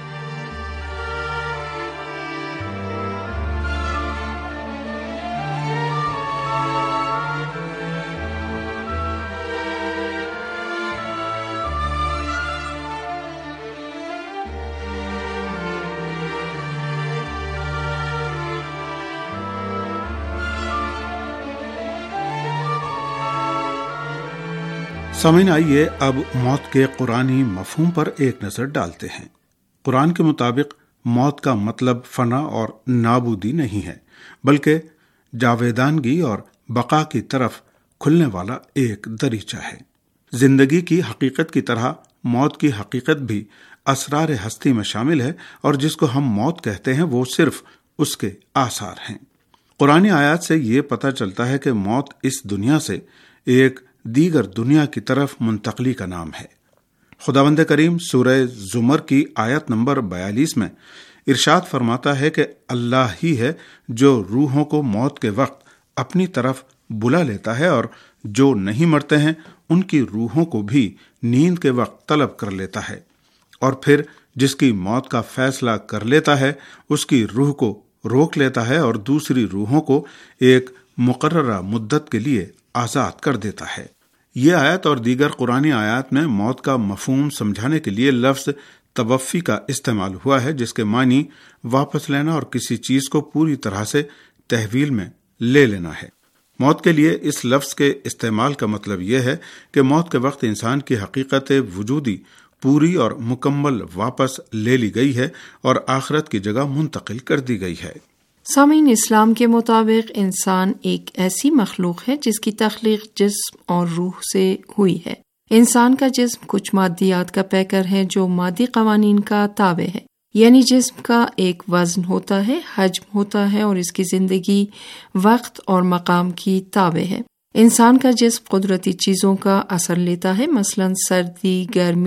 سامعین، آئیے اب موت کے قرآنی مفہوم پر ایک نظر ڈالتے ہیں۔ قرآن کے مطابق موت کا مطلب فنا اور نابودی نہیں ہے، بلکہ جاویدانگی اور بقا کی طرف کھلنے والا ایک دریچہ ہے۔ زندگی کی حقیقت کی طرح موت کی حقیقت بھی اسرار ہستی میں شامل ہے، اور جس کو ہم موت کہتے ہیں وہ صرف اس کے آثار ہیں۔ قرآنی آیات سے یہ پتہ چلتا ہے کہ موت اس دنیا سے ایک دیگر دنیا کی طرف منتقلی کا نام ہے۔ خداوند کریم سورہ زمر کی آیت نمبر بیالیس میں ارشاد فرماتا ہے کہ اللہ ہی ہے جو روحوں کو موت کے وقت اپنی طرف بلا لیتا ہے، اور جو نہیں مرتے ہیں ان کی روحوں کو بھی نیند کے وقت طلب کر لیتا ہے، اور پھر جس کی موت کا فیصلہ کر لیتا ہے اس کی روح کو روک لیتا ہے اور دوسری روحوں کو ایک مقررہ مدت کے لیے آزاد کر دیتا ہے۔ یہ آیت اور دیگر قرآنی آیات میں موت کا مفہوم سمجھانے کے لیے لفظ توفی کا استعمال ہوا ہے، جس کے معنی واپس لینا اور کسی چیز کو پوری طرح سے تحویل میں لے لینا ہے۔ موت کے لیے اس لفظ کے استعمال کا مطلب یہ ہے کہ موت کے وقت انسان کی حقیقت وجودی پوری اور مکمل واپس لے لی گئی ہے اور آخرت کی جگہ منتقل کر دی گئی ہے۔ سامعین، اسلام کے مطابق انسان ایک ایسی مخلوق ہے جس کی تخلیق جسم اور روح سے ہوئی ہے۔ انسان کا جسم کچھ مادیات کا پیکر ہے جو مادی قوانین کا تابع ہے، یعنی جسم کا ایک وزن ہوتا ہے، حجم ہوتا ہے، اور اس کی زندگی وقت اور مقام کی تابع ہے۔ انسان کا جسم قدرتی چیزوں کا اثر لیتا ہے، مثلا سردی، گرمی،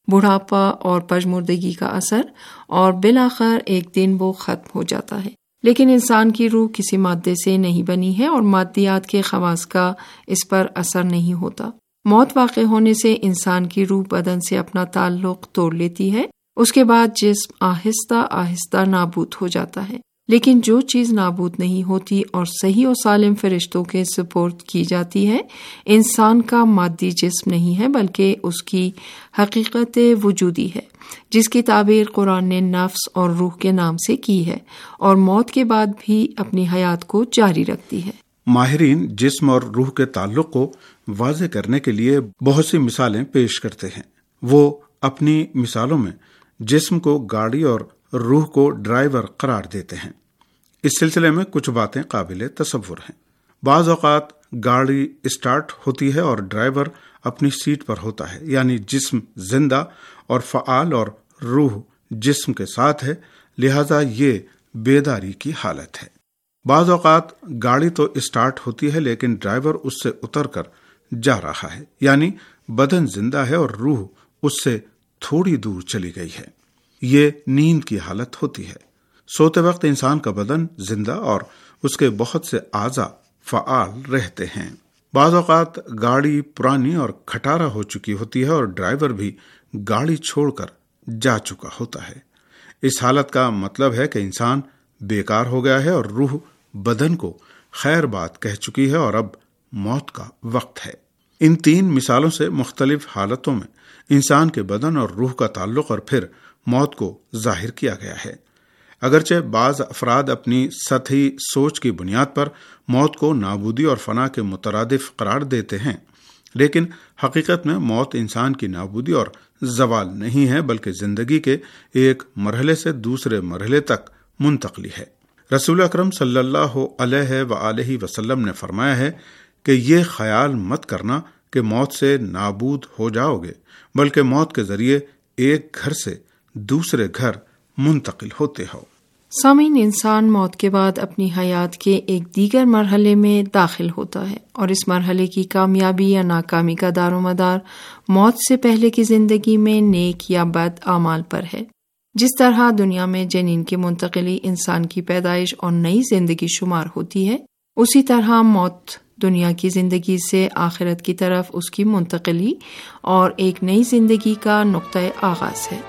بڑھاپا اور پژمردگی کا اثر، اور بالآخر ایک دن وہ ختم ہو جاتا ہے۔ لیکن انسان کی روح کسی مادے سے نہیں بنی ہے اور مادیات کے خواص کا اس پر اثر نہیں ہوتا۔ موت واقع ہونے سے انسان کی روح بدن سے اپنا تعلق توڑ لیتی ہے، اس کے بعد جسم آہستہ آہستہ نابود ہو جاتا ہے۔ لیکن جو چیز نابود نہیں ہوتی اور صحیح و سالم فرشتوں کے سپرد کی جاتی ہے، انسان کا مادی جسم نہیں ہے بلکہ اس کی حقیقت وجودی ہے، جس کی تعبیر قرآن نے نفس اور روح کے نام سے کی ہے، اور موت کے بعد بھی اپنی حیات کو جاری رکھتی ہے۔ ماہرین جسم اور روح کے تعلق کو واضح کرنے کے لیے بہت سی مثالیں پیش کرتے ہیں۔ وہ اپنی مثالوں میں جسم کو گاڑی اور روح کو ڈرائیور قرار دیتے ہیں۔ اس سلسلے میں کچھ باتیں قابل تصور ہیں۔ بعض اوقات گاڑی اسٹارٹ ہوتی ہے اور ڈرائیور اپنی سیٹ پر ہوتا ہے، یعنی جسم زندہ اور فعال اور روح جسم کے ساتھ ہے، لہذا یہ بیداری کی حالت ہے۔ بعض اوقات گاڑی تو اسٹارٹ ہوتی ہے لیکن ڈرائیور اس سے اتر کر جا رہا ہے، یعنی بدن زندہ ہے اور روح اس سے تھوڑی دور چلی گئی ہے۔ یہ نیند کی حالت ہوتی ہے۔ سوتے وقت انسان کا بدن زندہ اور اس کے بہت سے اعضاء فعال رہتے ہیں۔ بعض اوقات گاڑی پرانی اور کھٹارا ہو چکی ہوتی ہے اور ڈرائیور بھی گاڑی چھوڑ کر جا چکا ہوتا ہے۔ اس حالت کا مطلب ہے کہ انسان بیکار ہو گیا ہے اور روح بدن کو خیر بات کہہ چکی ہے اور اب موت کا وقت ہے۔ ان تین مثالوں سے مختلف حالتوں میں انسان کے بدن اور روح کا تعلق اور پھر موت کو ظاہر کیا گیا ہے۔ اگرچہ بعض افراد اپنی سطحی سوچ کی بنیاد پر موت کو نابودی اور فنا کے مترادف قرار دیتے ہیں، لیکن حقیقت میں موت انسان کی نابودی اور زوال نہیں ہے بلکہ زندگی کے ایک مرحلے سے دوسرے مرحلے تک منتقلی ہے۔ رسول اکرم صلی اللہ علیہ وآلہ وسلم نے فرمایا ہے کہ یہ خیال مت کرنا کہ موت سے نابود ہو جاؤ گے، بلکہ موت کے ذریعے ایک گھر سے دوسرے گھر منتقل ہوتے ہو۔ سامعین، انسان موت کے بعد اپنی حیات کے ایک دیگر مرحلے میں داخل ہوتا ہے، اور اس مرحلے کی کامیابی یا ناکامی کا دار و مدار موت سے پہلے کی زندگی میں نیک یا بد اعمال پر ہے۔ جس طرح دنیا میں جنین کی منتقلی انسان کی پیدائش اور نئی زندگی شمار ہوتی ہے، اسی طرح موت دنیا کی زندگی سے آخرت کی طرف اس کی منتقلی اور ایک نئی زندگی کا نقطۂ آغاز ہے۔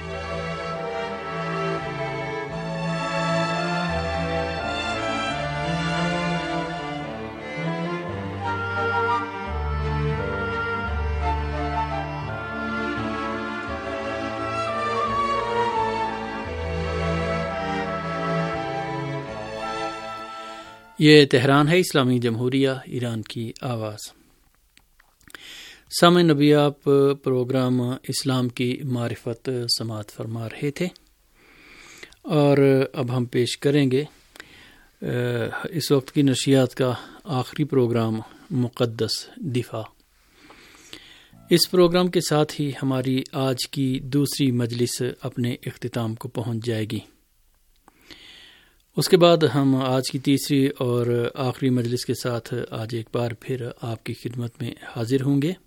یہ تہران ہے، اسلامی جمہوریہ ایران کی آواز۔ سامعین، نبی آپ پروگرام اسلام کی معرفت سماعت فرما رہے تھے، اور اب ہم پیش کریں گے اس وقت کی نشریات کا آخری پروگرام مقدس دفاع۔ اس پروگرام کے ساتھ ہی ہماری آج کی دوسری مجلس اپنے اختتام کو پہنچ جائے گی۔ اس کے بعد ہم آج کی تیسری اور آخری مجلس کے ساتھ آج ایک بار پھر آپ کی خدمت میں حاضر ہوں گے۔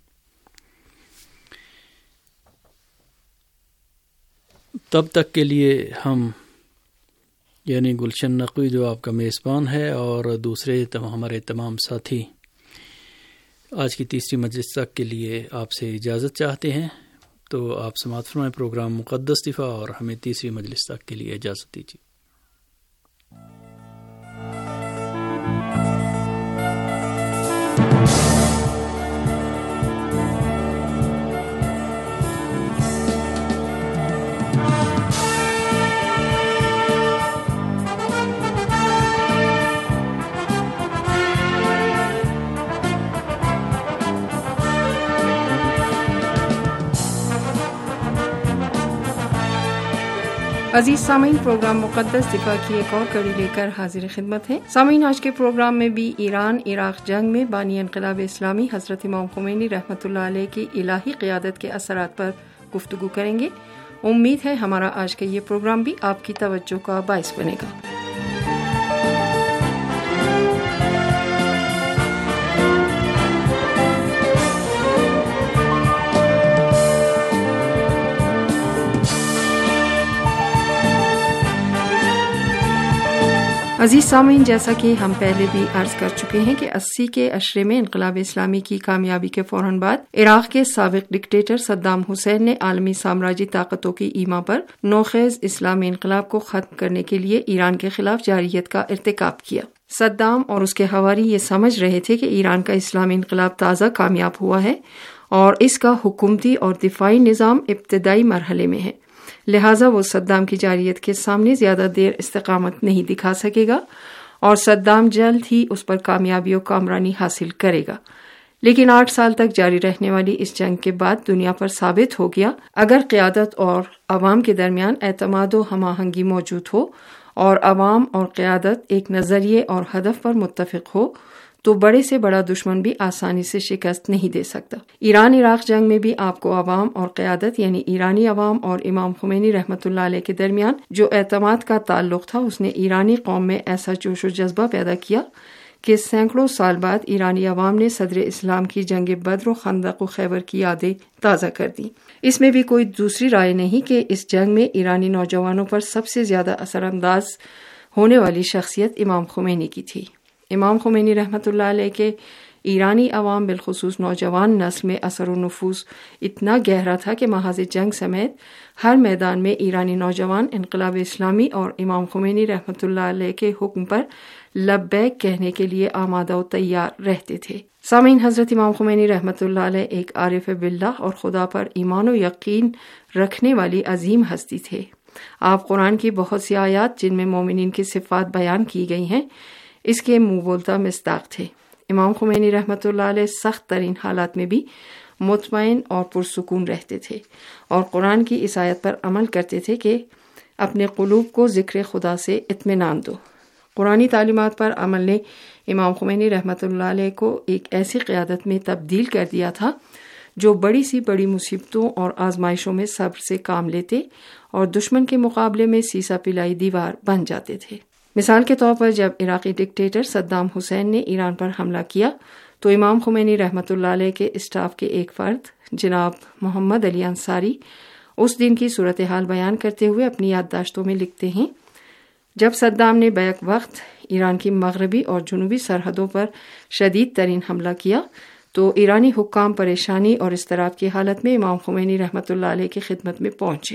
تب تک کے لیے ہم یعنی گلشن نقوی جو آپ کا میزبان ہے اور دوسرے ہمارے تمام ساتھی آج کی تیسری مجلس تک کے لیے آپ سے اجازت چاہتے ہیں، تو آپ سماعت فرمائیں پروگرام مقدس دفاع اور ہمیں تیسری مجلس تک کے لیے اجازت دیجیے۔ عزیز سامعین، پروگرام مقدس دفاع کی ایک اور کڑی لے کر حاضر خدمت ہے۔ سامعین، آج کے پروگرام میں بھی ایران عراق جنگ میں بانی انقلاب اسلامی حضرت امام خمینی رحمۃ اللہ علیہ کی الہی قیادت کے اثرات پر گفتگو کریں گے۔ امید ہے ہمارا آج کا یہ پروگرام بھی آپ کی توجہ کا باعث بنے گا۔ عزیز سامعین، جیسا کہ ہم پہلے بھی عرض کر چکے ہیں کہ اسی کے عشرے میں انقلاب اسلامی کی کامیابی کے فوراً بعد عراق کے سابق ڈکٹیٹر صدام حسین نے عالمی سامراجی طاقتوں کی ایما پر نوخیز اسلامی انقلاب کو ختم کرنے کے لیے ایران کے خلاف جارحیت کا ارتکاب کیا۔ صدام اور اس کے حواری یہ سمجھ رہے تھے کہ ایران کا اسلامی انقلاب تازہ کامیاب ہوا ہے اور اس کا حکومتی اور دفاعی نظام ابتدائی مرحلے میں ہے، لہٰذا وہ صدام کی جارحیت کے سامنے زیادہ دیر استقامت نہیں دکھا سکے گا اور صدام جلد ہی اس پر کامیابی و کامرانی حاصل کرے گا۔ لیکن آٹھ سال تک جاری رہنے والی اس جنگ کے بعد دنیا پر ثابت ہو گیا، اگر قیادت اور عوام کے درمیان اعتماد و ہم آہنگی موجود ہو اور عوام اور قیادت ایک نظریے اور ہدف پر متفق ہو تو بڑے سے بڑا دشمن بھی آسانی سے شکست نہیں دے سکتا۔ ایران عراق جنگ میں بھی آپ کو عوام اور قیادت یعنی ایرانی عوام اور امام خمینی رحمۃ اللہ علیہ کے درمیان جو اعتماد کا تعلق تھا، اس نے ایرانی قوم میں ایسا جوش و جذبہ پیدا کیا کہ سینکڑوں سال بعد ایرانی عوام نے صدر اسلام کی جنگ بدر و خندق و خیبر کی یادیں تازہ کر دیں۔ اس میں بھی کوئی دوسری رائے نہیں کہ اس جنگ میں ایرانی نوجوانوں پر سب سے زیادہ اثر انداز ہونے والی شخصیت امام خمینی کی تھی۔ امام خمینی رحمۃ اللہ علیہ کے ایرانی عوام بالخصوص نوجوان نسل میں اثر و نفوذ اتنا گہرا تھا کہ محاذ جنگ سمیت ہر میدان میں ایرانی نوجوان انقلاب اسلامی اور امام خمینی رحمۃ اللہ علیہ کے حکم پر لبیک کہنے کے لیے آمادہ و تیار رہتے تھے۔ سامعین، حضرت امام خمینی رحمۃ اللہ علیہ ایک عارف باللہ اور خدا پر ایمان و یقین رکھنے والی عظیم ہستی تھے۔ آپ قرآن کی بہت سی آیات جن میں مومنین کی صفات بیان کی گئی ہیں اس کے منہ بولتا مصداق تھے۔ امام خمینی رحمۃ اللہ علیہ سخت ترین حالات میں بھی مطمئن اور پرسکون رہتے تھے اور قرآن کی اس آیت پر عمل کرتے تھے کہ اپنے قلوب کو ذکر خدا سے اطمینان دو۔ قرآنی تعلیمات پر عمل نے امام خمینی رحمۃ اللہ علیہ کو ایک ایسی قیادت میں تبدیل کر دیا تھا جو بڑی سی بڑی مصیبتوں اور آزمائشوں میں صبر سے کام لیتے اور دشمن کے مقابلے میں سیسا پلائی دیوار بن جاتے تھے۔ مثال کے طور پر جب عراقی ڈکٹیٹر صدام حسین نے ایران پر حملہ کیا تو امام خمینی رحمۃ اللہ علیہ کے اسٹاف کے ایک فرد جناب محمد علی انصاری اس دن کی صورتحال بیان کرتے ہوئے اپنی یادداشتوں میں لکھتے ہیں، جب صدام نے بیک وقت ایران کی مغربی اور جنوبی سرحدوں پر شدید ترین حملہ کیا تو ایرانی حکام پریشانی اور اضطراب کی حالت میں امام خمینی رحمۃ اللہ علیہ کی خدمت میں پہنچے۔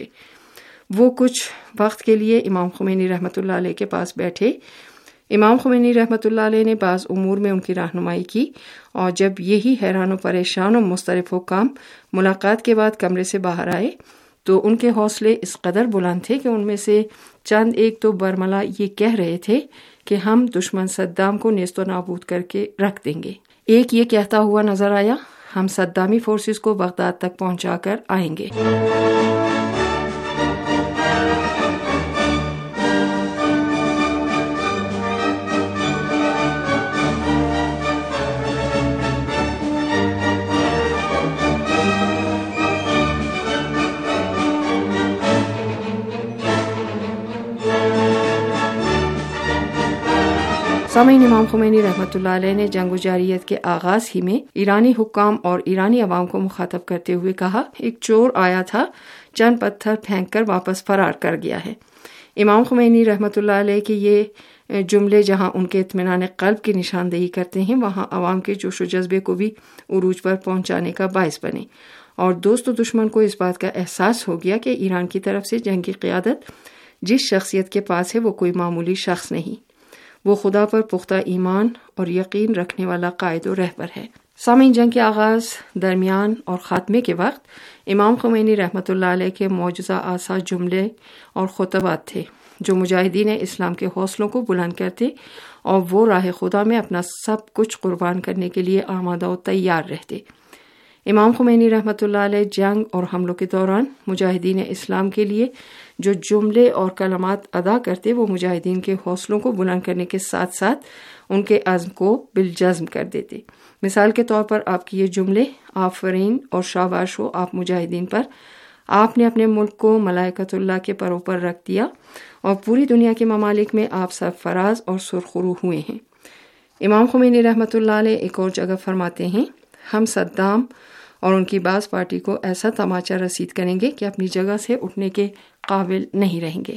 وہ کچھ وقت کے لیے امام خمینی رحمۃ اللہ علیہ کے پاس بیٹھے۔ امام خمینی رحمۃ اللہ علیہ نے بعض امور میں ان کی رہنمائی کی اور جب یہی حیران و پریشان و مضطرب حکام ملاقات کے بعد کمرے سے باہر آئے تو ان کے حوصلے اس قدر بلند تھے کہ ان میں سے چند ایک تو برملا یہ کہہ رہے تھے کہ ہم دشمن صدام کو نیست و نابود کر کے رکھ دیں گے۔ ایک یہ کہتا ہوا نظر آیا، ہم صدامی فورسز کو بغداد تک پہنچا کر آئیں گے۔ سامعین، امام خمینی رحمۃ اللہ علیہ نے جنگ و جارحیت کے آغاز ہی میں ایرانی حکام اور ایرانی عوام کو مخاطب کرتے ہوئے کہا، ایک چور آیا تھا، چند پتھر پھینک کر واپس فرار کر گیا ہے۔ امام خمینی رحمۃ اللہ علیہ کے یہ جملے جہاں ان کے اطمینان قلب کی نشاندہی کرتے ہیں، وہاں عوام کے جوش و جذبے کو بھی عروج پر پہنچانے کا باعث بنے اور دوست و دشمن کو اس بات کا احساس ہو گیا کہ ایران کی طرف سے جنگ کی قیادت جس شخصیت کے پاس ہے وہ کوئی معمولی شخص نہیں، وہ خدا پر پختہ ایمان اور یقین رکھنے والا قائد و رہبر ہے۔ سامعین، جنگ کے آغاز، درمیان اور خاتمے کے وقت امام خمینی رحمۃ اللہ علیہ کے معجزہ آسا جملے اور خطبات تھے جو مجاہدین اسلام کے حوصلوں کو بلند کرتے اور وہ راہ خدا میں اپنا سب کچھ قربان کرنے کے لیے آمادہ و تیار رہتے۔ امام خمینی رحمۃ اللہ علیہ جنگ اور حملوں کے دوران مجاہدین اسلام کے لیے جو جملے اور کلمات ادا کرتے وہ مجاہدین کے حوصلوں کو بلند کرنے کے ساتھ ساتھ ان کے عزم کو بالجزم کر دیتے۔ مثال کے طور پر آپ کے یہ جملے، آفرین اور شاباش ہو آپ مجاہدین پر، آپ نے اپنے ملک کو ملائکۃ اللہ کے پروں پر رکھ دیا اور پوری دنیا کے ممالک میں آپ سرفراز اور سرخرو ہوئے ہیں۔ امام خمینی رحمۃ اللہ علیہ ایک اور جگہ فرماتے ہیں، ہم صدام اور ان کی بعض پارٹی کو ایسا تماچا رسید کریں گے کہ اپنی جگہ سے اٹھنے کے قابل نہیں رہیں گے۔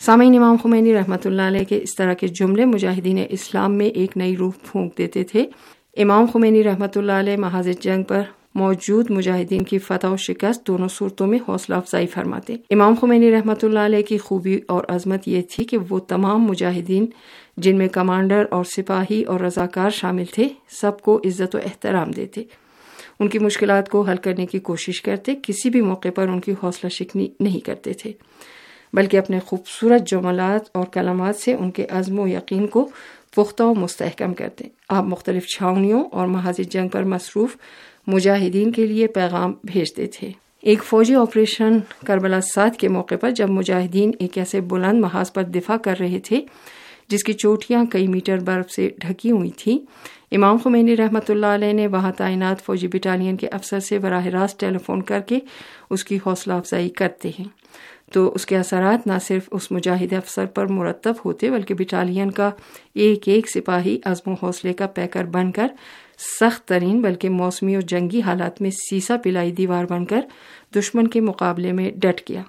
سامعین، امام خمینی رحمۃ اللہ علیہ کے اس طرح کے جملے مجاہدین اسلام میں ایک نئی روح پھونک دیتے تھے۔ امام خمینی رحمۃ اللہ علیہ محاذ جنگ پر موجود مجاہدین کی فتح و شکست دونوں صورتوں میں حوصلہ افزائی فرماتے۔ امام خمینی رحمۃ اللہ علیہ کی خوبی اور عظمت یہ تھی کہ وہ تمام مجاہدین، جن میں کمانڈر اور سپاہی اور رضاکار شامل تھے، سب کو عزت و احترام دیتے، ان کی مشکلات کو حل کرنے کی کوشش کرتے، کسی بھی موقع پر ان کی حوصلہ شکنی نہیں کرتے تھے، بلکہ اپنے خوبصورت جملات اور کلمات سے ان کے عزم و یقین کو پختہ و مستحکم کرتے۔ آپ مختلف چھاؤنیوں اور محاذ جنگ پر مصروف مجاہدین کے لیے پیغام بھیجتے تھے۔ ایک فوجی آپریشن کربلا سات کے موقع پر جب مجاہدین ایک ایسے بلند محاذ پر دفاع کر رہے تھے جس کی چوٹیاں کئی میٹر برف سے ڈھکی ہوئی تھیں، امام خمینی رحمۃ اللہ علیہ نے وہاں تعینات فوجی بٹالین کے افسر سے براہ راست ٹیلی فون کر کے اس کی حوصلہ افزائی کرتے ہیں، تو اس کے اثرات نہ صرف اس مجاہد افسر پر مرتب ہوتے بلکہ بٹالین کا ایک ایک سپاہی عزم و حوصلے کا پیکر بن کر سخت ترین بلکہ موسمی اور جنگی حالات میں سیسا پلائی دیوار بن کر دشمن کے مقابلے میں ڈٹ گیا۔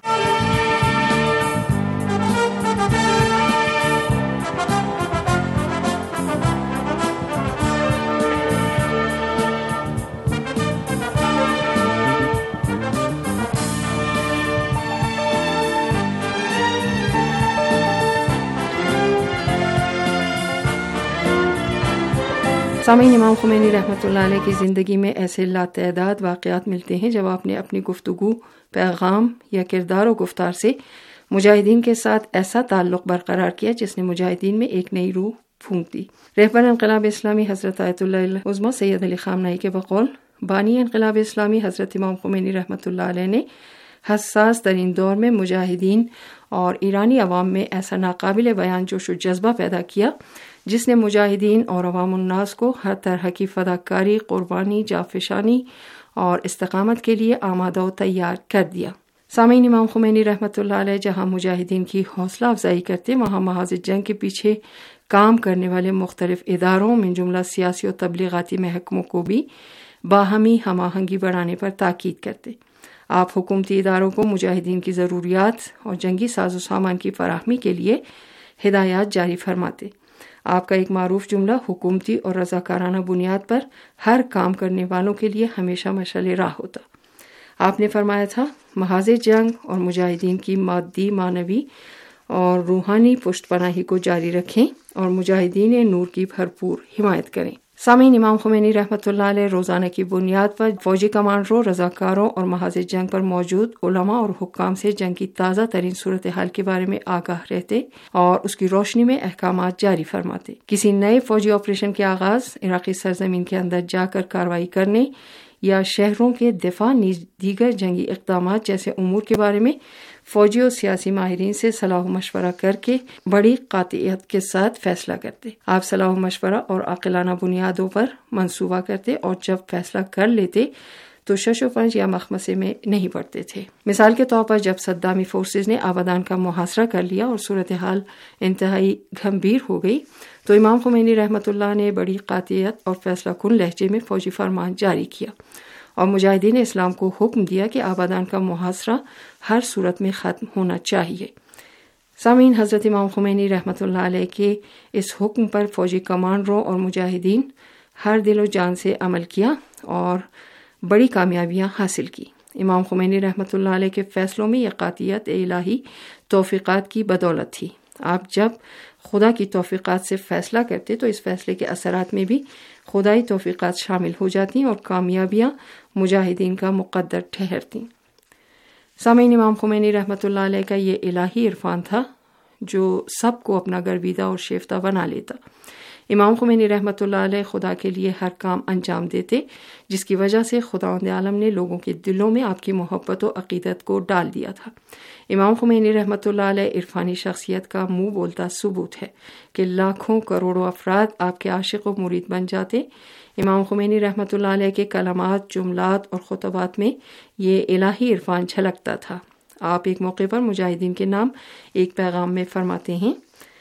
سامعین، امام خمینی رحمۃ اللہ علیہ کی زندگی میں ایسے لاتعداد واقعات ملتے ہیں جب آپ نے اپنی گفتگو، پیغام یا کردار و گفتار سے مجاہدین کے ساتھ ایسا تعلق برقرار کیا جس نے مجاہدین میں ایک نئی روح پھونک دی۔ رہبر انقلاب اسلامی حضرت آیت اللہ العظمی سید علی خامنہئی کے بقول بانی انقلاب اسلامی حضرت امام خمینی رحمۃ اللہ علیہ نے حساس ترین دور میں مجاہدین اور ایرانی عوام میں ایسا ناقابل بیان جوش و جذبہ پیدا کیا جس نے مجاہدین اور عوام الناس کو ہر طرح کی فداکاری، قربانی، جانفشانی اور استقامت کے لیے آمادہ و تیار کر دیا۔ سامعین، امام خمینی رحمۃ اللہ علیہ جہاں مجاہدین کی حوصلہ افزائی کرتے، وہاں محاذ جنگ کے پیچھے کام کرنے والے مختلف اداروں من جملہ سیاسی و تبلیغاتی محکموں کو بھی باہمی ہم آہنگی بڑھانے پر تاکید کرتے۔ آپ حکومتی اداروں کو مجاہدین کی ضروریات اور جنگی ساز و سامان کی فراہمی کے لیے ہدایات جاری فرماتے۔ آپ کا ایک معروف جملہ حکومتی اور رضاکارانہ بنیاد پر ہر کام کرنے والوں کے لیے ہمیشہ مشعل راہ ہوتا۔ آپ نے فرمایا تھا، محاذ جنگ اور مجاہدین کی مادی، معنوی اور روحانی پشت پناہی کو جاری رکھیں اور مجاہدین نور کی بھرپور حمایت کریں۔ سامعین، امام خمینی رحمۃ اللہ علیہ روزانہ کی بنیاد پر فوجی کمانڈروں، رضاکاروں اور محاذ جنگ پر موجود علماء اور حکام سے جنگ کی تازہ ترین صورتحال کے بارے میں آگاہ رہتے اور اس کی روشنی میں احکامات جاری فرماتے۔ کسی نئے فوجی آپریشن کے آغاز، عراقی سرزمین کے اندر جا کر کارروائی کرنے یا شہروں کے دفاع نیز دیگر جنگی اقدامات جیسے امور کے بارے میں فوجی اور سیاسی ماہرین سے صلاح و مشورہ کر کے بڑی قاطعیت کے ساتھ فیصلہ کرتے۔ آپ صلاح و مشورہ اور عاقلانہ بنیادوں پر منصوبہ کرتے اور جب فیصلہ کر لیتے تو شش و پنج یا مخمسے میں نہیں پڑتے تھے۔ مثال کے طور پر جب صدامی فورسز نے آبادان کا محاصرہ کر لیا اور صورتحال انتہائی گھمبیر ہو گئی تو امام خمینی رحمۃ اللہ نے بڑی قاطعیت اور فیصلہ کن لہجے میں فوجی فرمان جاری کیا اور مجاہدین اسلام کو حکم دیا کہ آبادان کا محاصرہ ہر صورت میں ختم ہونا چاہیے۔ سامعین، حضرت امام خمینی رحمۃ اللہ علیہ کے اس حکم پر فوجی کمانڈروں اور مجاہدین ہر دل و جان سے عمل کیا اور بڑی کامیابیاں حاصل کی۔ امام خمینی رحمۃ اللہ علیہ کے فیصلوں میں یہ قاطعیت الہی توفیقات کی بدولت تھی۔ آپ جب خدا کی توفیقات سے فیصلہ کرتے تو اس فیصلے کے اثرات میں بھی خدائی توفیقات شامل ہو جاتی اور کامیابیاں مجاہدین کا مقدر ٹھہرتی۔ سامعین، امام خمینی رحمۃ اللہ علیہ کا یہ الہی عرفان تھا جو سب کو اپنا گرویدہ اور شیفتہ بنا لیتا۔ امام خمینی رحمۃ اللہ علیہ خدا کے لیے ہر کام انجام دیتے، جس کی وجہ سے خداوند عالم نے لوگوں کے دلوں میں آپ کی محبت و عقیدت کو ڈال دیا تھا۔ امام خمینی رحمۃ اللہ علیہ عرفانی شخصیت کا منہ بولتا ثبوت ہے کہ لاکھوں کروڑوں افراد آپ کے عاشق و مرید بن جاتے۔ امام خمینی رحمۃ اللہ علیہ کے کلمات، جملات اور خطبات میں یہ الہی عرفان جھلکتا تھا۔ آپ ایک موقع پر مجاہدین کے نام ایک پیغام میں فرماتے ہیں،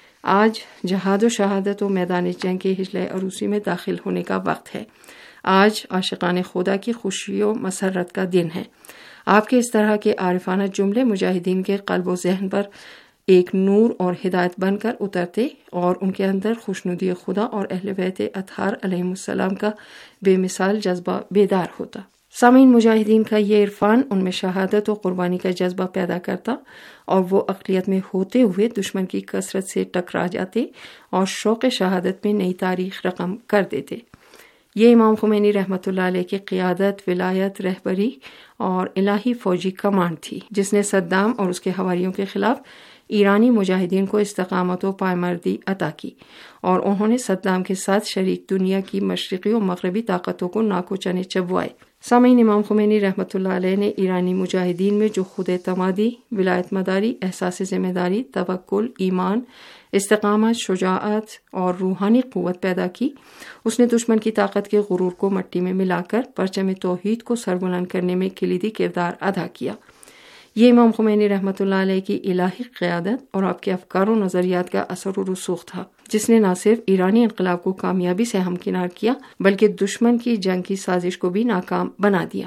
آج جہاد و شہادت و میدان جنگ کے ہجلہ عروسی میں داخل ہونے کا وقت ہے۔ آج عاشقان خدا کی خوشی و مسرت کا دن ہے۔ آپ کے اس طرح کے عارفانہ جملے مجاہدین کے قلب و ذہن پر ایک نور اور ہدایت بن کر اترتے اور ان کے اندر خوشنودی خدا اور اہل بیت اطہار علیہم السلام کا بے مثال جذبہ بیدار ہوتا۔ سامعین، مجاہدین کا یہ عرفان ان میں شہادت و قربانی کا جذبہ پیدا کرتا اور وہ اقلیت میں ہوتے ہوئے دشمن کی کثرت سے ٹکرا جاتے اور شوق شہادت میں نئی تاریخ رقم کر دیتے۔ یہ امام خمینی رحمۃ اللہ علیہ کی قیادت، ولایت، رہبری اور الہی فوجی کمانڈ تھی، جس نے صدام اور اس کے حواریوں کے خلاف ایرانی مجاہدین کو استقامت و پائمردی عطا کی، اور انہوں نے صدام کے ساتھ شریک دنیا کی مشرقی و مغربی طاقتوں کو ناکو چنے چبوائے۔ سامعین، امام خمینی رحمۃ اللہ علیہ نے ایرانی مجاہدین میں جو خود اعتمادی، ولایت مداری، احساس ذمہ داری، توکل، ایمان، استقامت، شجاعت اور روحانی قوت پیدا کی، اس نے دشمن کی طاقت کے غرور کو مٹی میں ملا کر پرچم توحید کو سربلند کرنے میں کلیدی کردار ادا کیا۔ یہ امام خمینی رحمۃ اللہ علیہ کی الہی قیادت اور آپ کے افکار و نظریات کا اثر و رسوخ تھا، جس نے نہ صرف ایرانی انقلاب کو کامیابی سے ہمکنار کیا بلکہ دشمن کی جنگ کی سازش کو بھی ناکام بنا دیا۔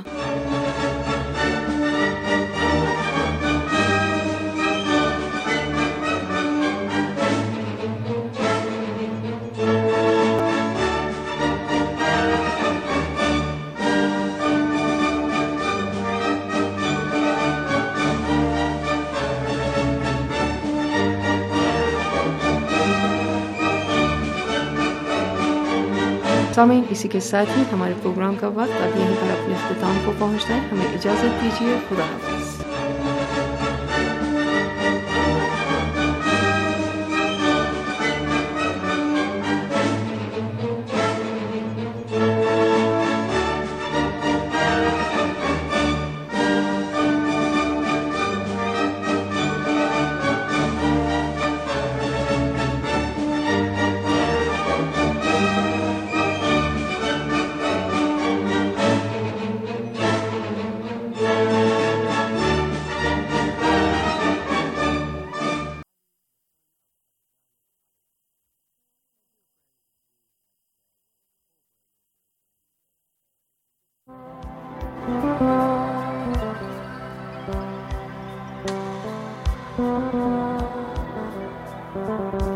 سامعین، اسی کے ساتھ ہی ہمارے پروگرام کا وقت اب یہیں پر اپنے اختتام کو پہنچتا ہے۔ ہمیں اجازت دیجیے، خدا حافظ۔ Thank you.